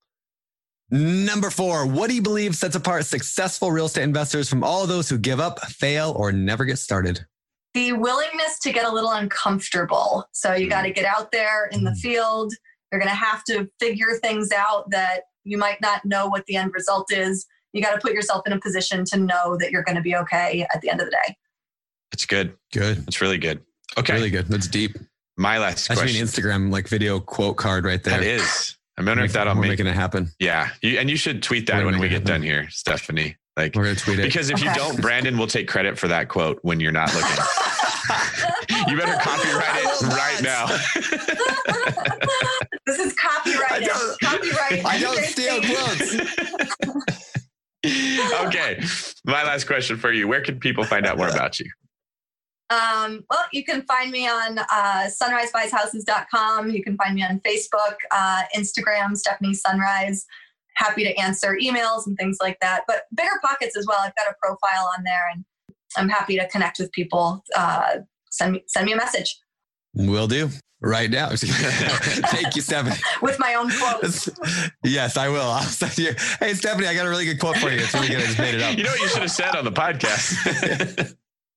Number 4, what do you believe sets apart successful real estate investors from all of those who give up, fail, or never get started? The willingness to get a little uncomfortable. So you got to get out there in the field. You're going to have to figure things out that you might not know what the end result is. You got to put yourself in a position to know that you're going to be okay at the end of the day. That's good. Good. That's really good. Okay. Really good. That's deep. My last question. That's an Instagram video quote card right there. That is. I'm wondering if that'll making it happen. Yeah. You should tweet that when we get done here, Stephanie. We're going to tweet it. Because if you don't, Brandon will take credit for that quote when you're not looking. You better copyright it right now. This is copyrighted. I don't steal quotes. Okay. My last question for you. Where can people find out more about you? Well, you can find me on sunrisebuyshouses.com. You can find me on Facebook, Instagram, Stephanie Sunrise. Happy to answer emails and things like that. But Bigger Pockets as well. I've got a profile on there, and I'm happy to connect with people. Send me a message. Will do. Right now. Thank you, Stephanie. With my own quotes. Yes, I will. I'll send you. Hey, Stephanie, I got a really good quote for you. It's really good. I just made it up. You know what you should have said on the podcast?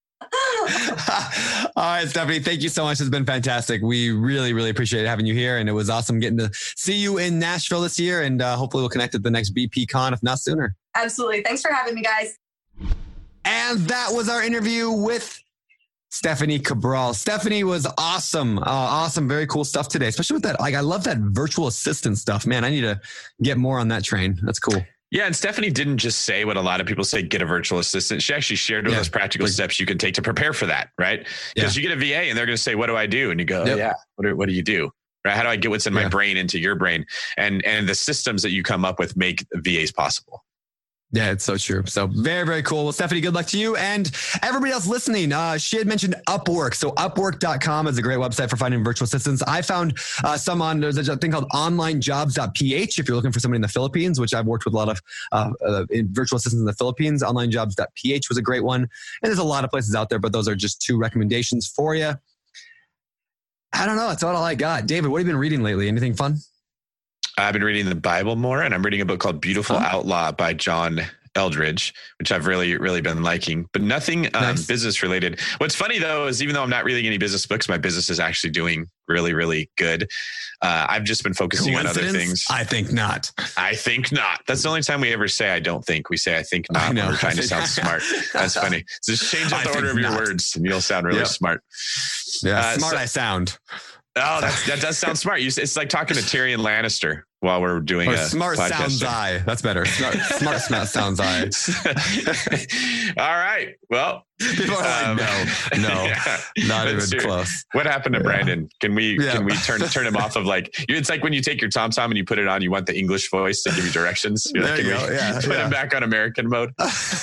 All right, Stephanie, thank you so much. It's been fantastic. We really, really appreciate having you here. And it was awesome getting to see you in Nashville this year. And hopefully we'll connect at the next BP Con, if not sooner. Absolutely. Thanks for having me, guys. And that was our interview with Stephanie Cabral. Stephanie was awesome. Awesome. Very cool stuff today, especially with that. Like, I love that virtual assistant stuff, man. I need to get more on that train. That's cool. Yeah. And Stephanie didn't just say what a lot of people say, get a virtual assistant. She actually shared with us practical steps you can take to prepare for that. Right. Because you get a VA and they're going to say, what do I do? And you go, what do you do? Right. How do I get what's in my brain into your brain? And the systems that you come up with make VAs possible. Yeah, it's so true. So very, very cool. Well, Stephanie, good luck to you and everybody else listening. She had mentioned Upwork. So Upwork.com is a great website for finding virtual assistants. I found there's a thing called onlinejobs.ph if you're looking for somebody in the Philippines, which I've worked with a lot of virtual assistants in the Philippines. Onlinejobs.ph was a great one. And there's a lot of places out there, but those are just 2 recommendations for you. I don't know. That's all I got. David, what have you been reading lately? Anything fun? I've been reading the Bible more, and I'm reading a book called Beautiful Outlaw by John Eldridge, which I've really, really been liking, but nothing business related. What's funny though, is even though I'm not reading any business books, my business is actually doing really, really good. I've just been focusing on other things. I think not. I think not. That's the only time we ever say I don't think. We say I think not. When we're trying to sound smart. That's funny. So just change up the order of your words and you'll sound really smart. Yeah, smart I sound. Oh, that does sound smart. It's like talking to Tyrion Lannister while we're doing a smart podcast. Sounds I. That's better. Smart sounds I. All right. Well, people are like, no, not even close. What happened to Brandon? Can we turn him off of it's like when you take your TomTom and you put it on, you want the English voice to give you directions. You're like, put him back on American mode.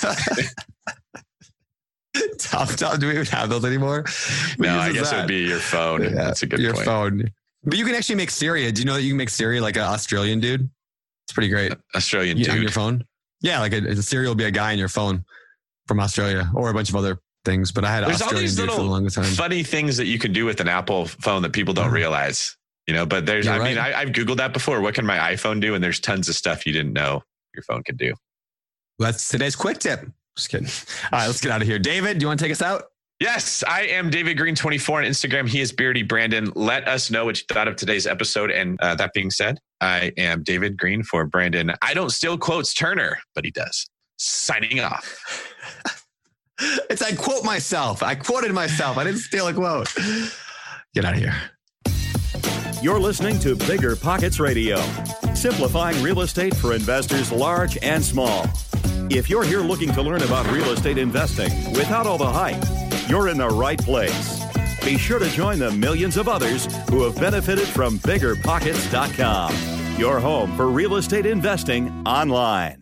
TomTom, do we even have those anymore? No, I guess it would be your phone. Yeah, that's a good point. Your phone. But you can actually make Siri. Do you know that you can make Siri like an Australian dude? It's pretty great. Australian dude. On your phone? Yeah, like a Siri will be a guy in your phone from Australia or a bunch of other things. But I had an Australian dude for the longest time. Funny things that you can do with an Apple phone that people don't realize. But there's, I've Googled that before. What can my iPhone do? And there's tons of stuff you didn't know your phone could do. Well, that's today's quick tip. Just kidding. All right, let's get out of here. David, do you want to take us out? Yes, I am David Green 24 on Instagram. He is Beardy Brandon. Let us know what you thought of today's episode. And that being said, I am David Green for Brandon. I don't steal quotes Turner, but he does. Signing off. I quote myself. I quoted myself. I didn't steal a quote. Get out of here. You're listening to Bigger Pockets Radio, simplifying real estate for investors large and small. If you're here looking to learn about real estate investing without all the hype, you're in the right place. Be sure to join the millions of others who have benefited from BiggerPockets.com, your home for real estate investing online.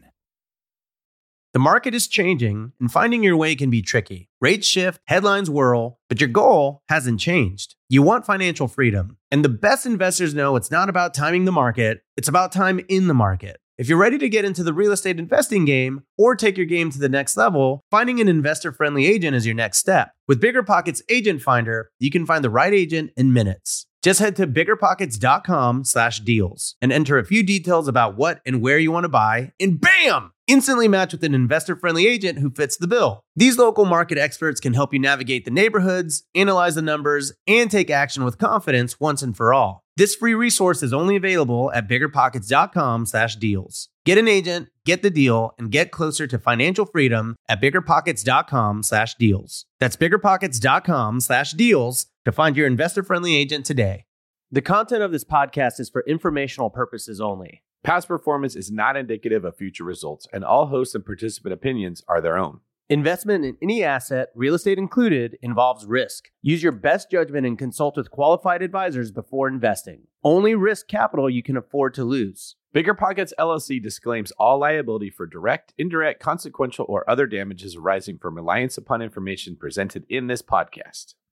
The market is changing, and finding your way can be tricky. Rates shift, headlines whirl, but your goal hasn't changed. You want financial freedom, and the best investors know it's not about timing the market, it's about time in the market. If you're ready to get into the real estate investing game or take your game to the next level, finding an investor-friendly agent is your next step. With BiggerPockets Agent Finder, you can find the right agent in minutes. Just head to biggerpockets.com/deals and enter a few details about what and where you want to buy, and bam! Instantly match with an investor-friendly agent who fits the bill. These local market experts can help you navigate the neighborhoods, analyze the numbers, and take action with confidence once and for all. This free resource is only available at biggerpockets.com/deals. Get an agent, get the deal, and get closer to financial freedom at biggerpockets.com/deals. That's biggerpockets.com/deals to find your investor-friendly agent today. The content of this podcast is for informational purposes only. Past performance is not indicative of future results, and all hosts and participant opinions are their own. Investment in any asset, real estate included, involves risk. Use your best judgment and consult with qualified advisors before investing. Only risk capital you can afford to lose. Bigger Pockets LLC disclaims all liability for direct, indirect, consequential, or other damages arising from reliance upon information presented in this podcast.